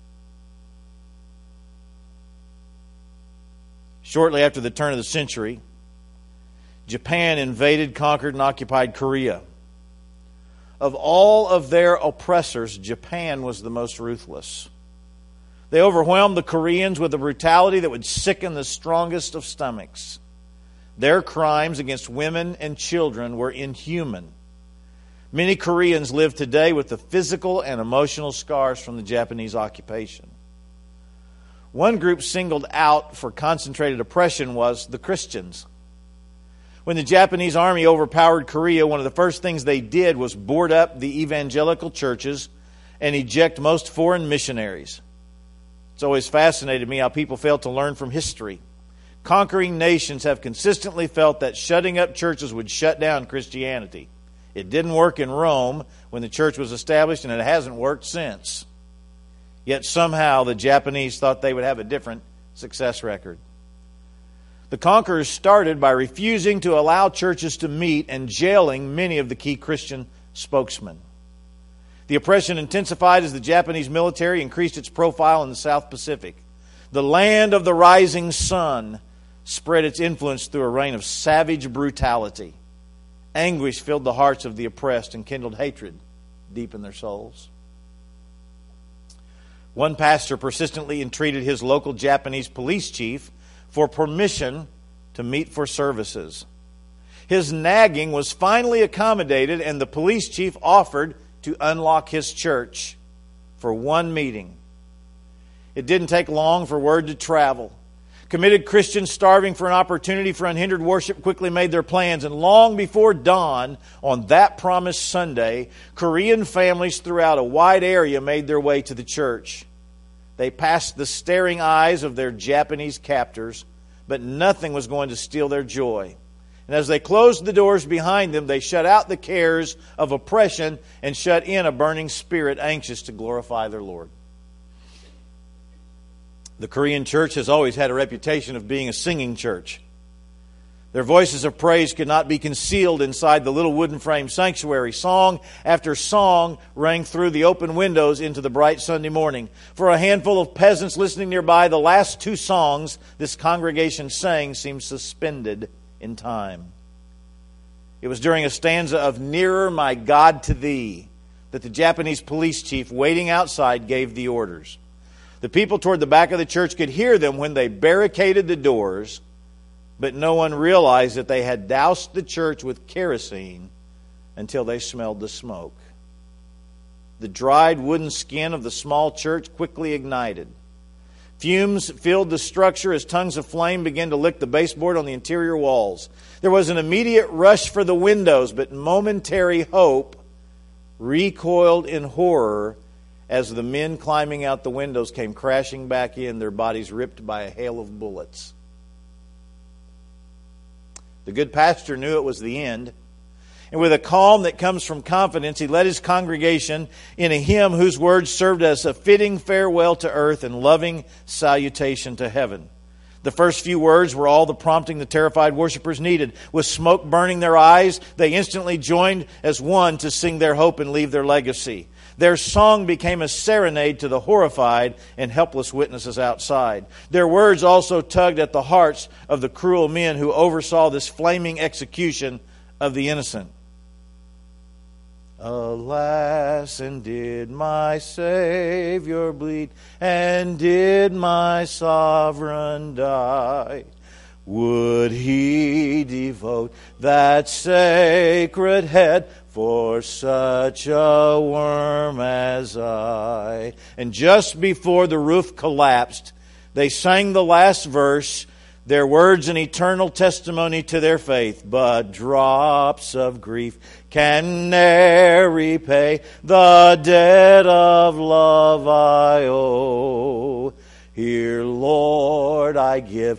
Shortly after the turn of the century, Japan invaded, conquered, and occupied Korea. Of all of their oppressors, Japan was the most ruthless. They overwhelmed the Koreans with a brutality that would sicken the strongest of stomachs. Their crimes against women and children were inhuman. Many Koreans live today with the physical and emotional scars from the Japanese occupation. One group singled out for concentrated oppression was the Christians. When the Japanese army overpowered Korea, one of the first things they did was board up the evangelical churches and eject most foreign missionaries. It's always fascinated me how people fail to learn from history. Conquering nations have consistently felt that shutting up churches would shut down Christianity. It didn't work in Rome when the church was established, and it hasn't worked since. Yet somehow the Japanese thought they would have a different success record. The conquerors started by refusing to allow churches to meet and jailing many of the key Christian spokesmen. The oppression intensified as the Japanese military increased its profile in the South Pacific. The land of the rising sun spread its influence through a reign of savage brutality. Anguish filled the hearts of the oppressed and kindled hatred deep in their souls. One pastor persistently entreated his local Japanese police chief for permission to meet for services. His nagging was finally accommodated, and the police chief offered to unlock his church for one meeting. It didn't take long for word to travel. Committed Christians starving for an opportunity for unhindered worship quickly made their plans, and long before dawn on that promised Sunday, Korean families throughout a wide area made their way to the church. They passed the staring eyes of their Japanese captors, but nothing was going to steal their joy. And as they closed the doors behind them, they shut out the cares of oppression and shut in a burning spirit anxious to glorify their Lord. The Korean church has always had a reputation of being a singing church. Their voices of praise could not be concealed inside the little wooden frame sanctuary. Song after song rang through the open windows into the bright Sunday morning. For a handful of peasants listening nearby, the last two songs this congregation sang seemed suspended in time. It was during a stanza of "Nearer, My God, to Thee" that the Japanese police chief waiting outside gave the orders. The people toward the back of the church could hear them when they barricaded the doors, but no one realized that they had doused the church with kerosene until they smelled the smoke. The dried wooden skin of the small church quickly ignited. Fumes filled the structure as tongues of flame began to lick the baseboard on the interior walls. There was an immediate rush for the windows, but momentary hope recoiled in horror as the men climbing out the windows came crashing back in, their bodies ripped by a hail of bullets. The good pastor knew it was the end. And with a calm that comes from confidence, he led his congregation in a hymn whose words served as a fitting farewell to earth and loving salutation to heaven. The first few words were all the prompting the terrified worshipers needed. With smoke burning their eyes, they instantly joined as one to sing their hope and leave their legacy. Their song became a serenade to the horrified and helpless witnesses outside. Their words also tugged at the hearts of the cruel men who oversaw this flaming execution of the innocent. Alas, and did my Savior bleed, and did my Sovereign die? Would He devote that sacred head for such a worm as I? And just before the roof collapsed, they sang the last verse, their words an eternal testimony to their faith. But drops of grief can ne'er repay the debt of love I owe. Here, Lord, I give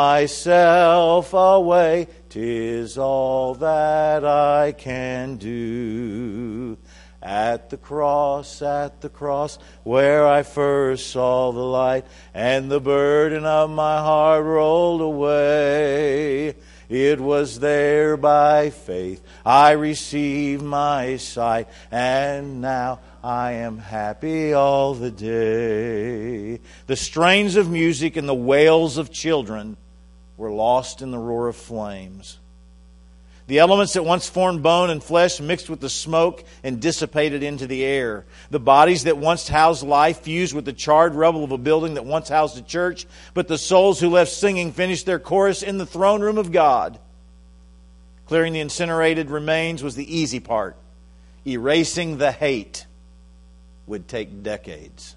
myself away. 'Tis all that I can do. At the cross, at the cross, where I first saw the light, and the burden of my heart rolled away. It was there by faith I received my sight, and now I am happy all the day. The strains of music and the wails of children were lost in the roar of flames. The elements that once formed bone and flesh mixed with the smoke and dissipated into the air. The bodies that once housed life fused with the charred rubble of a building that once housed a church. But the souls who left singing finished their chorus in the throne room of God. Clearing the incinerated remains was the easy part. Erasing the hate would take decades.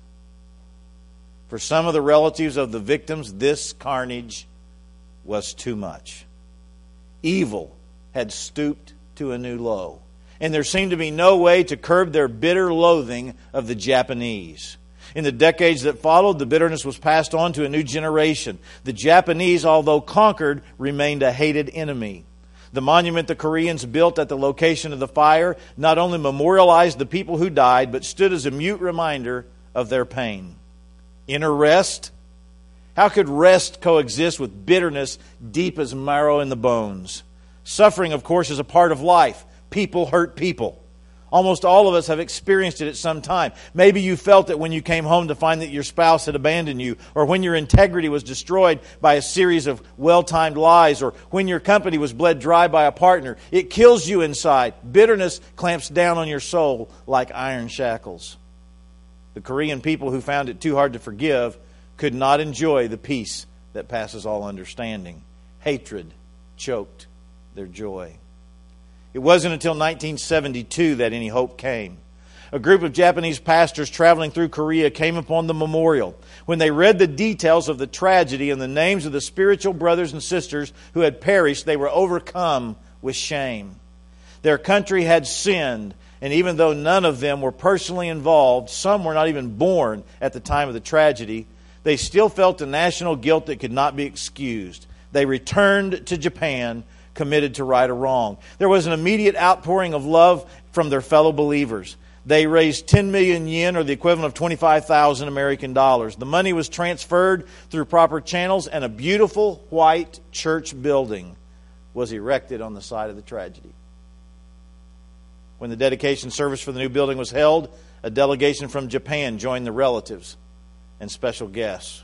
For some of the relatives of the victims, this carnage was too much. Evil had stooped to a new low, and there seemed to be no way to curb their bitter loathing of the Japanese. In the decades that followed, the bitterness was passed on to a new generation. The Japanese, although conquered, remained a hated enemy. The monument the Koreans built at the location of the fire not only memorialized the people who died, but stood as a mute reminder of their pain. Inner rest? How could rest coexist with bitterness deep as marrow in the bones? Suffering, of course, is a part of life. People hurt people. Almost all of us have experienced it at some time. Maybe you felt it when you came home to find that your spouse had abandoned you, or when your integrity was destroyed by a series of well-timed lies, or when your company was bled dry by a partner. It kills you inside. Bitterness clamps down on your soul like iron shackles. The Korean people who found it too hard to forgive could not enjoy the peace that passes all understanding. Hatred choked their joy. It wasn't until nineteen seventy-two that any hope came. A group of Japanese pastors traveling through Korea came upon the memorial. When they read the details of the tragedy and the names of the spiritual brothers and sisters who had perished, they were overcome with shame. Their country had sinned, and even though none of them were personally involved, some were not even born at the time of the tragedy, they still felt a national guilt that could not be excused. They returned to Japan, committed to right or wrong. There was an immediate outpouring of love from their fellow believers. They raised ten million yen, or the equivalent of twenty-five thousand American dollars. The money was transferred through proper channels, and a beautiful white church building was erected on the site of the tragedy. When the dedication service for the new building was held, a delegation from Japan joined the relatives and special guests.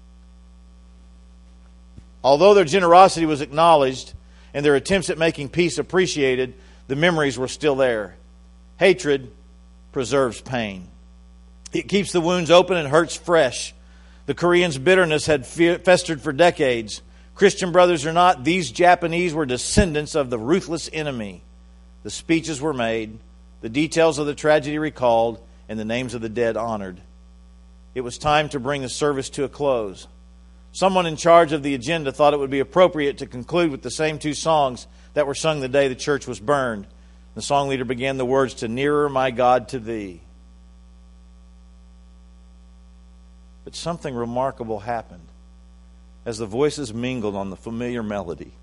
Although their generosity was acknowledged and their attempts at making peace appreciated, the memories were still there. Hatred preserves pain. It keeps the wounds open and hurts fresh. The Koreans' bitterness had festered for decades. Christian brothers or not, these Japanese were descendants of the ruthless enemy. The speeches were made, the details of the tragedy recalled, and the names of the dead honored. it was time to bring the service to a close. Someone in charge of the agenda thought it would be appropriate to conclude with the same two songs that were sung the day the church was burned. The song leader began the words, "To Nearer, My God, to Thee." But something remarkable happened as the voices mingled on the familiar melody.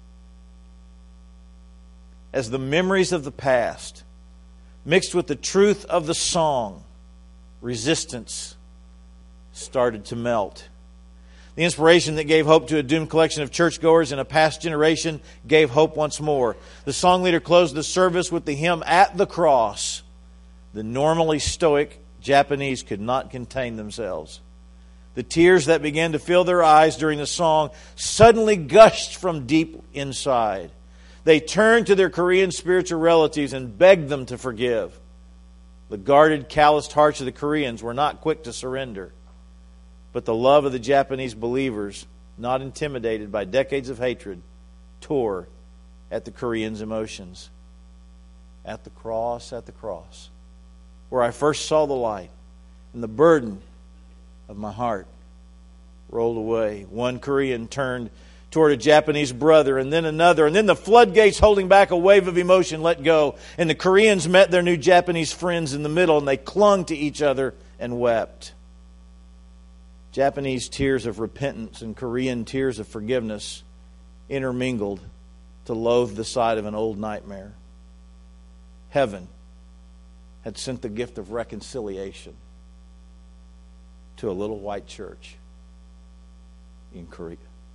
As the memories of the past mixed with the truth of the song, resistance started to melt. The inspiration that gave hope to a doomed collection of churchgoers in a past generation gave hope once more. The song leader closed the service with the hymn "At the Cross." The normally stoic Japanese could not contain themselves. The tears that began to fill their eyes during the song suddenly gushed from deep inside. They turned to their Korean spiritual relatives and begged them to forgive. The guarded, calloused hearts of the Koreans were not quick to surrender. But the love of the Japanese believers, not intimidated by decades of hatred, tore at the Koreans' emotions. At the cross, at the cross, where I first saw the light, and the burden of my heart rolled away. One Korean turned toward a Japanese brother, and then another, and then the floodgates holding back a wave of emotion let go, and the Koreans met their new Japanese friends in the middle, and they clung to each other and wept. Japanese tears of repentance and Korean tears of forgiveness intermingled to loathe the sight of an old nightmare. Heaven had sent the gift of reconciliation to a little white church in Korea.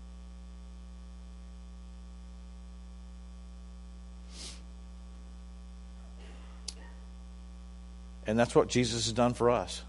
And that's what Jesus has done for us.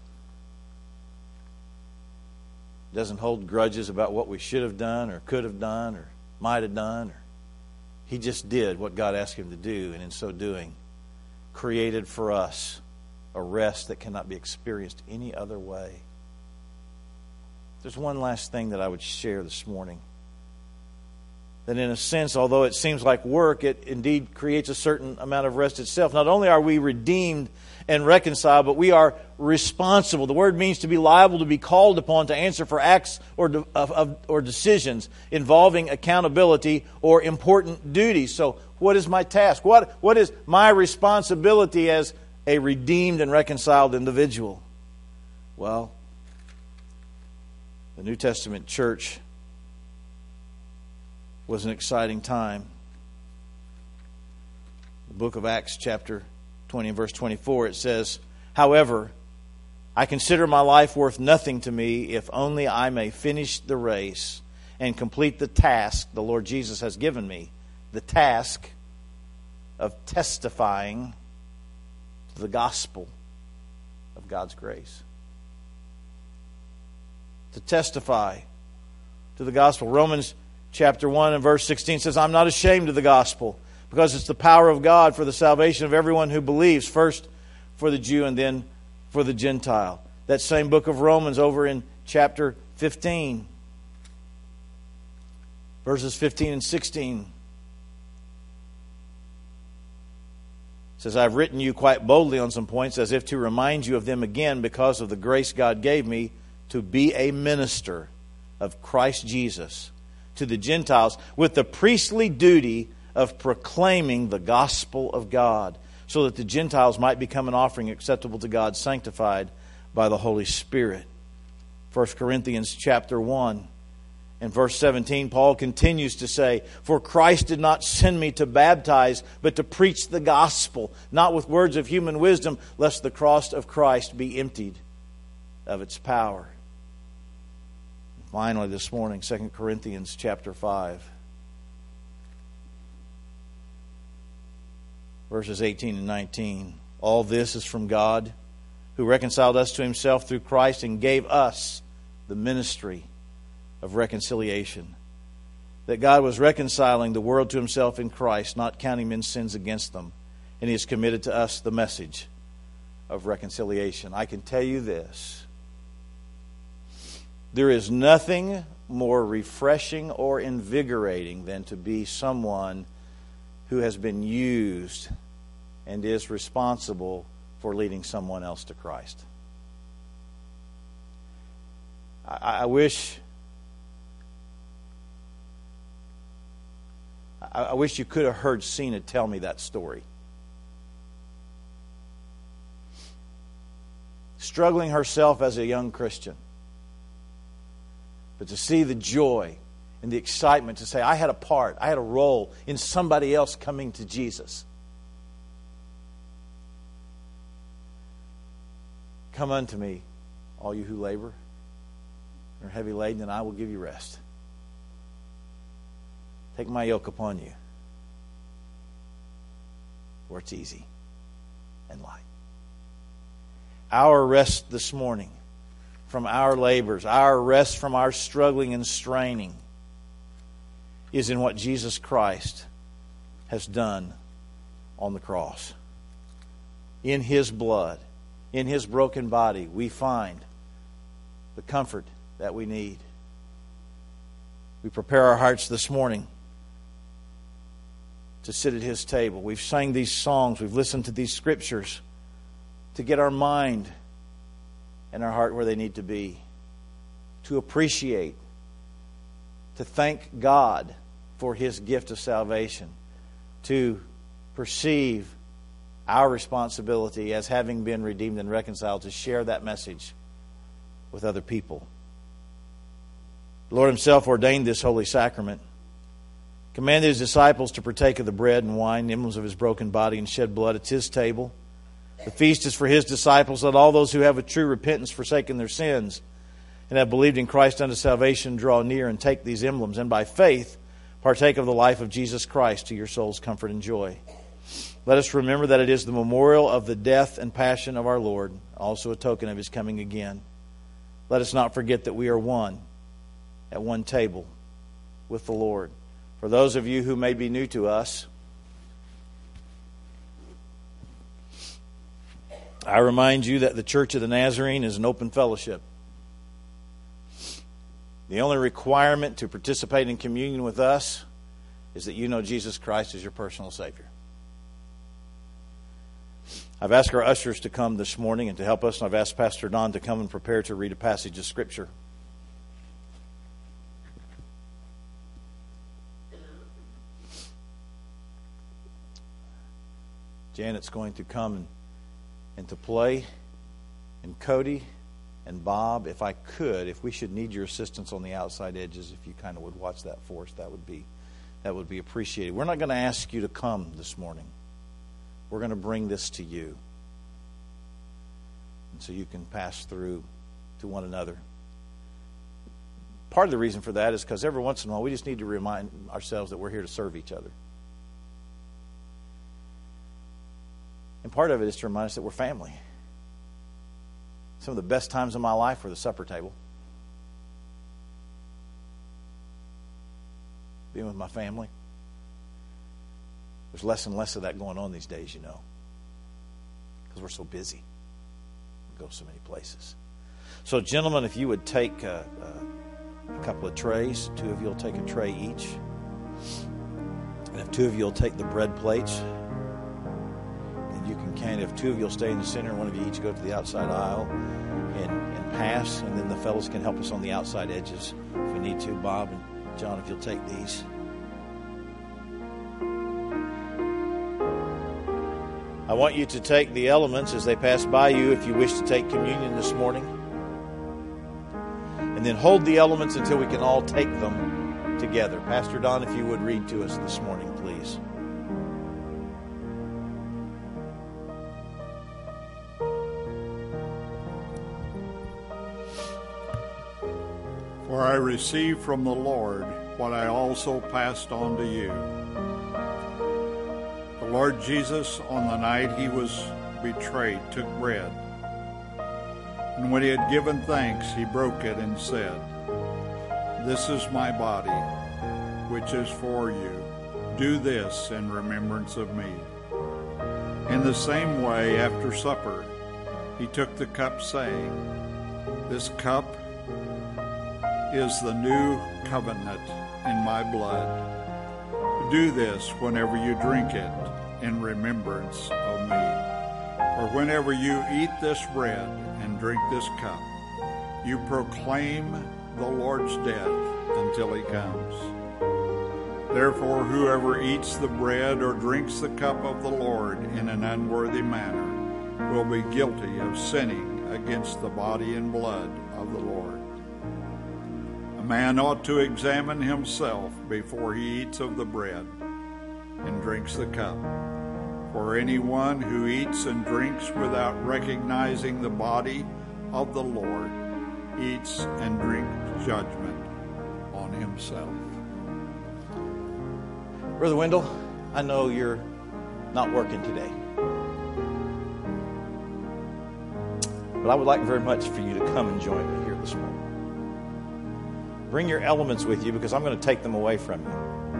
He doesn't hold grudges about what we should have done or could have done or might have done. Or he just did what God asked him to do, and in so doing, created for us a rest that cannot be experienced any other way. There's one last thing that I would share this morning. That in a sense, although it seems like work, it indeed creates a certain amount of rest itself. Not only are we redeemed and reconciled, but we are responsible. The word means to be liable, to be called upon to answer for acts or de- of, of, or decisions involving accountability or important duties. So what is my task? What What is my responsibility as a redeemed and reconciled individual? Well, the New Testament church was an exciting time. The book of Acts, chapter twenty and verse twenty-four, it says, "However, I consider my life worth nothing to me if only I may finish the race and complete the task the Lord Jesus has given me, the task of testifying to the gospel of God's grace." To testify to the gospel. Romans chapter one and verse sixteen says, "I'm not ashamed of the gospel, because it's the power of God for the salvation of everyone who believes, first for the Jew and then for the Gentile." That same book of Romans over in chapter fifteen, verses fifteen and sixteen, says, "I've written you quite boldly on some points, as if to remind you of them again, because of the grace God gave me to be a minister of Christ Jesus to the Gentiles, with the priestly duty of proclaiming the gospel of God, so that the Gentiles might become an offering acceptable to God, sanctified by the Holy Spirit." First Corinthians chapter one and verse seventeen, Paul continues to say, "For Christ did not send me to baptize, but to preach the gospel, not with words of human wisdom, lest the cross of Christ be emptied of its power." Finally, this morning, Second Corinthians chapter five, verses eighteen and nineteen. "All this is from God, who reconciled us to himself through Christ and gave us the ministry of reconciliation." That God was reconciling the world to himself in Christ, not counting men's sins against them. And he has committed to us the message of reconciliation. I can tell you this: there is nothing more refreshing or invigorating than to be someone who has been used and is responsible for leading someone else to Christ. I, I wish I, I wish you could have heard Cena tell me that story. Struggling herself as a young Christian. But to see the joy and the excitement to say, I had a part, I had a role in somebody else coming to Jesus. Come unto me, all you who labor and are heavy laden, and I will give you rest. Take my yoke upon you, for it's easy and light. Our rest this morning from our labors, our rest from our struggling and straining, is in what Jesus Christ has done on the cross. In His blood, in His broken body, we find the comfort that we need. We prepare our hearts this morning to sit at His table. We've sang these songs, we've listened to these scriptures to get our mind and our heart where they need to be, to appreciate, to thank God for His gift of salvation, to perceive our responsibility as having been redeemed and reconciled to share that message with other people. The Lord Himself ordained this holy sacrament, commanded His disciples to partake of the bread and wine, emblems of His broken body and shed blood. It's His table. The feast is for His disciples. Let all those who have a true repentance, forsaken their sins, and have believed in Christ unto salvation, draw near and take these emblems, and by faith partake of the life of Jesus Christ to your soul's comfort and joy. Let us remember that it is the memorial of the death and passion of our Lord, also a token of His coming again. Let us not forget that we are one at one table with the Lord. For those of you who may be new to us, I remind you that the Church of the Nazarene is an open fellowship. The only requirement to participate in communion with us is that you know Jesus Christ as your personal Savior. I've asked our ushers to come this morning and to help us, and I've asked Pastor Don to come and prepare to read a passage of Scripture. Janet's going to come and, and to play, and Cody and Bob, if I could, if we should need your assistance on the outside edges, if you kind of would watch that for us, that would be that would be appreciated. We're not going to ask you to come this morning. We're going to bring this to you, and so you can pass through to one another. Part of the reason for that is because every once in a while we just need to remind ourselves that we're here to serve each other. And part of it is to remind us that we're family. Some of the best times of my life were the supper table. Being with my family. There's less and less of that going on these days, you know. Because we're so busy. We go so many places. So, gentlemen, if you would take a, a, a couple of trays. Two of you will take a tray each. And if two of you will take the bread plates, you can can if two of you will stay in the center, one of you each go to the outside aisle and, and pass, and then the fellows can help us on the outside edges if we need to. Bob and John, if you'll take these. I want you to take the elements as they pass by you if you wish to take communion this morning. And then hold the elements until we can all take them together. Pastor Don, if you would read to us this morning, please. For I received from the Lord what I also passed on to you. The Lord Jesus, on the night He was betrayed, took bread. And when He had given thanks, He broke it and said, "This is my body, which is for you. Do this in remembrance of me." In the same way, after supper, He took the cup, saying, "This cup is the new covenant in my blood. Do this whenever you drink it in remembrance of me. For whenever you eat this bread and drink this cup, you proclaim the Lord's death until he comes. Therefore, whoever eats the bread or drinks the cup of the Lord in an unworthy manner will be guilty of sinning against the body and blood of the Lord. A man ought to examine himself before he eats of the bread and drinks the cup. For anyone who eats and drinks without recognizing the body of the Lord eats and drinks judgment on himself. Brother Wendell, I know you're not working today, but I would like very much for you to come and join me here this morning. Bring your elements with you because I'm going to take them away from you.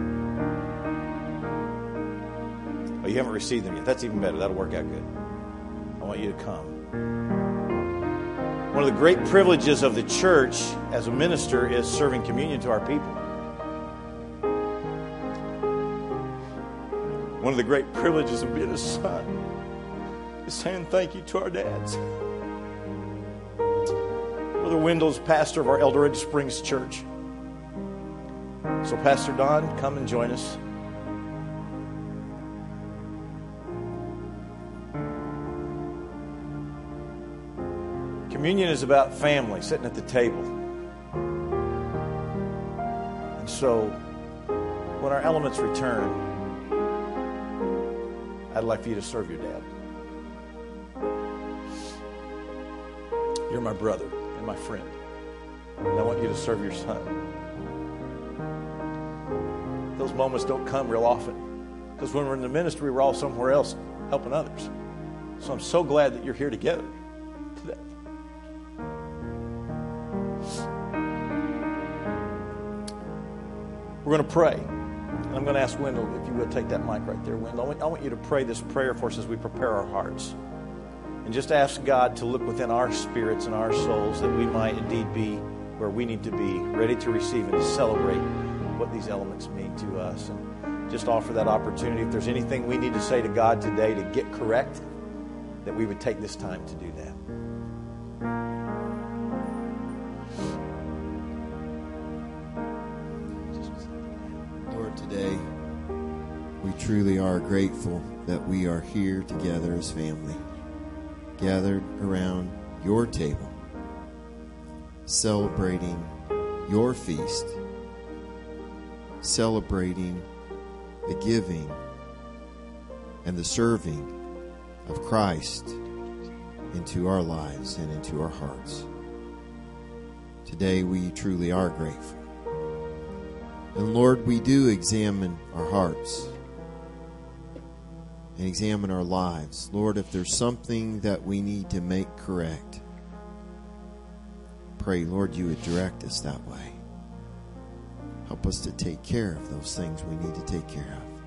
Oh, you haven't received them yet. That's even better. That'll work out good. I want you to come. One of the great privileges of the church as a minister is serving communion to our people. One of the great privileges of being a son is saying thank you to our dads. Brother Wendell's pastor of our El Dorado Springs Church. So Pastor Don, come and join us. Communion is about family, sitting at the table. And so, when our elements return, I'd like for you to serve your dad. You're my brother and my friend. And I want you to serve your son. Those moments don't come real often. Because when we're in the ministry, we're all somewhere else helping others. So I'm so glad that you're here together today. We're going to pray. And I'm going to ask Wendell, if you would take that mic right there, Wendell. I want, I want you to pray this prayer for us as we prepare our hearts. And just ask God to look within our spirits and our souls that we might indeed be where we need to be, ready to receive and to celebrate what these elements mean to us. And just offer that opportunity. If there's anything we need to say to God today to get correct, that we would take this time to do that. Today, we truly are grateful that we are here together as family, gathered around your table, celebrating your feast, celebrating the giving and the serving of Christ into our lives and into our hearts. Today, we truly are grateful. And Lord, we do examine our hearts and examine our lives. Lord, if there's something that we need to make correct, pray, Lord, you would direct us that way. Help us to take care of those things we need to take care of.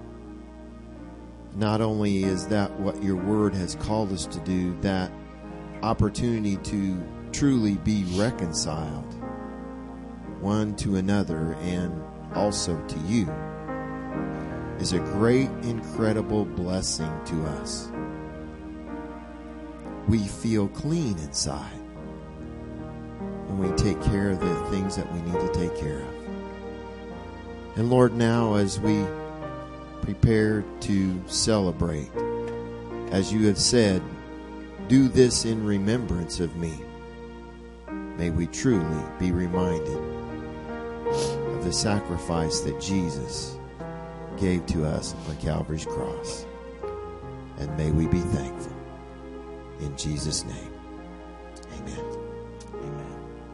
Not only is that what your word has called us to do, that opportunity to truly be reconciled one to another and also to you is a great, incredible blessing to us. We feel clean inside when we take care of the things that we need to take care of. And Lord, now as we prepare to celebrate, as you have said, do this in remembrance of me. May we truly be reminded of the sacrifice that Jesus gave to us on Calvary's cross. And may we be thankful. In Jesus' name, amen. Amen.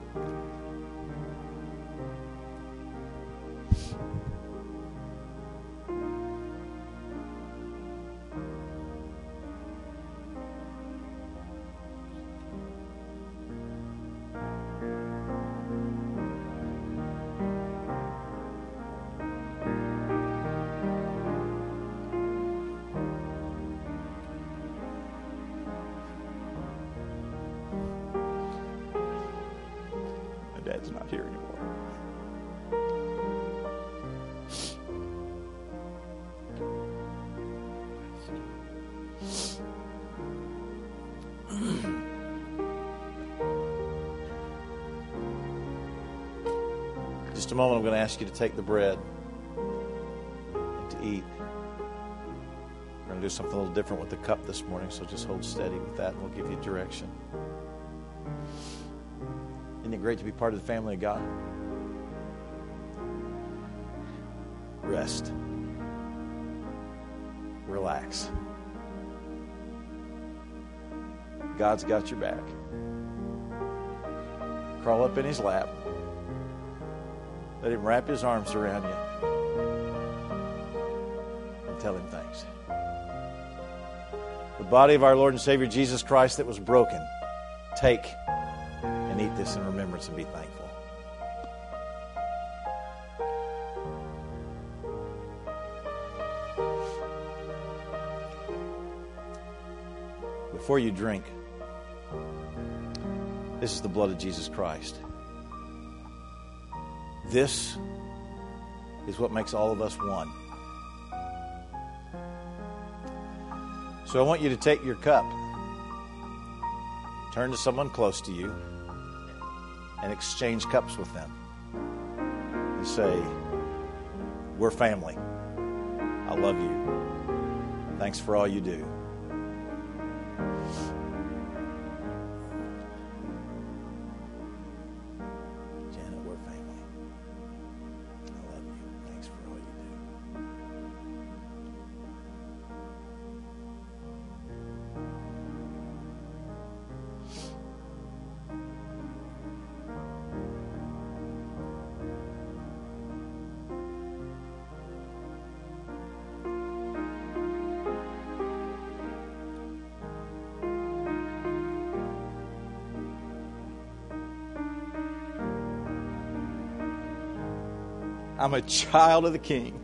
Dad's not here anymore. just a moment, I'm going to ask you to take the bread and to eat. We're going to do something a little different with the cup this morning, so just hold steady with that and we'll give you direction. Isn't it great to be part of the family of God? Rest. Relax. God's got your back. Crawl up in His lap. Let Him wrap His arms around you. And tell Him thanks. The body of our Lord and Savior Jesus Christ that was broken. Take and eat this in remembrance and be thankful. Before you drink, this is the blood of Jesus Christ. This is what makes all of us one. So I want you to take your cup, turn to someone close to you, and exchange cups with them. And say, we're family. I love you. Thanks for all you do. I'm a child of the King.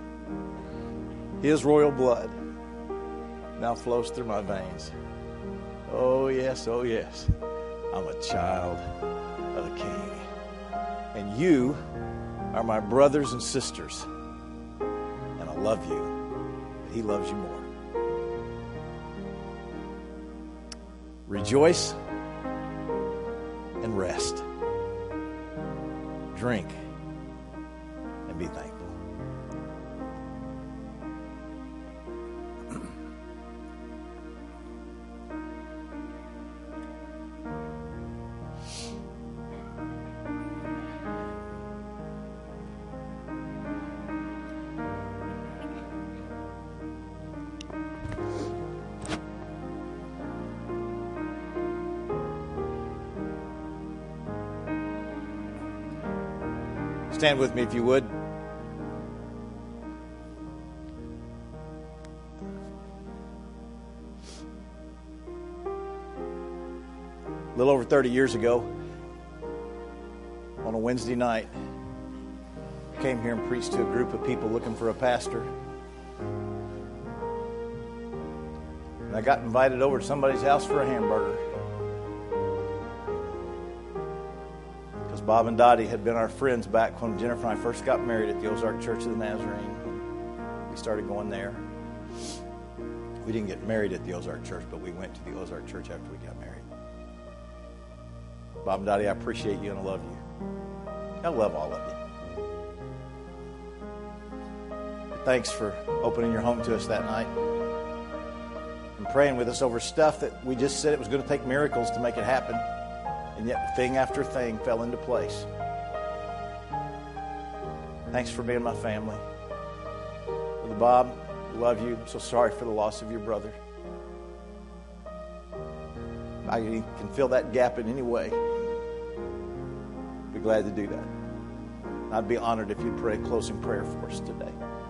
His royal blood now flows through my veins. Oh, yes, oh, yes. I'm a child of the King. And you are my brothers and sisters. And I love you. But He loves you more. Rejoice and rest. Drink and be thankful. Stand with me if you would. A little over thirty years ago, on a Wednesday night, I came here and preached to a group of people looking for a pastor. And I got invited over to somebody's house for a hamburger. Because Bob and Dottie had been our friends back when Jennifer and I first got married at the Ozark Church of the Nazarene. We started going there. We didn't get married at the Ozark Church, but we went to the Ozark Church after we got married. Bob and Dottie, I appreciate you and I love you. I love all of you. But thanks for opening your home to us that night and praying with us over stuff that we just said it was going to take miracles to make it happen. And yet thing after thing fell into place. Thanks for being my family. Brother Bob, I love you. I'm so sorry for the loss of your brother. I can fill that gap in any way. Be glad to do that. I'd be honored if you'd pray a closing prayer for us today.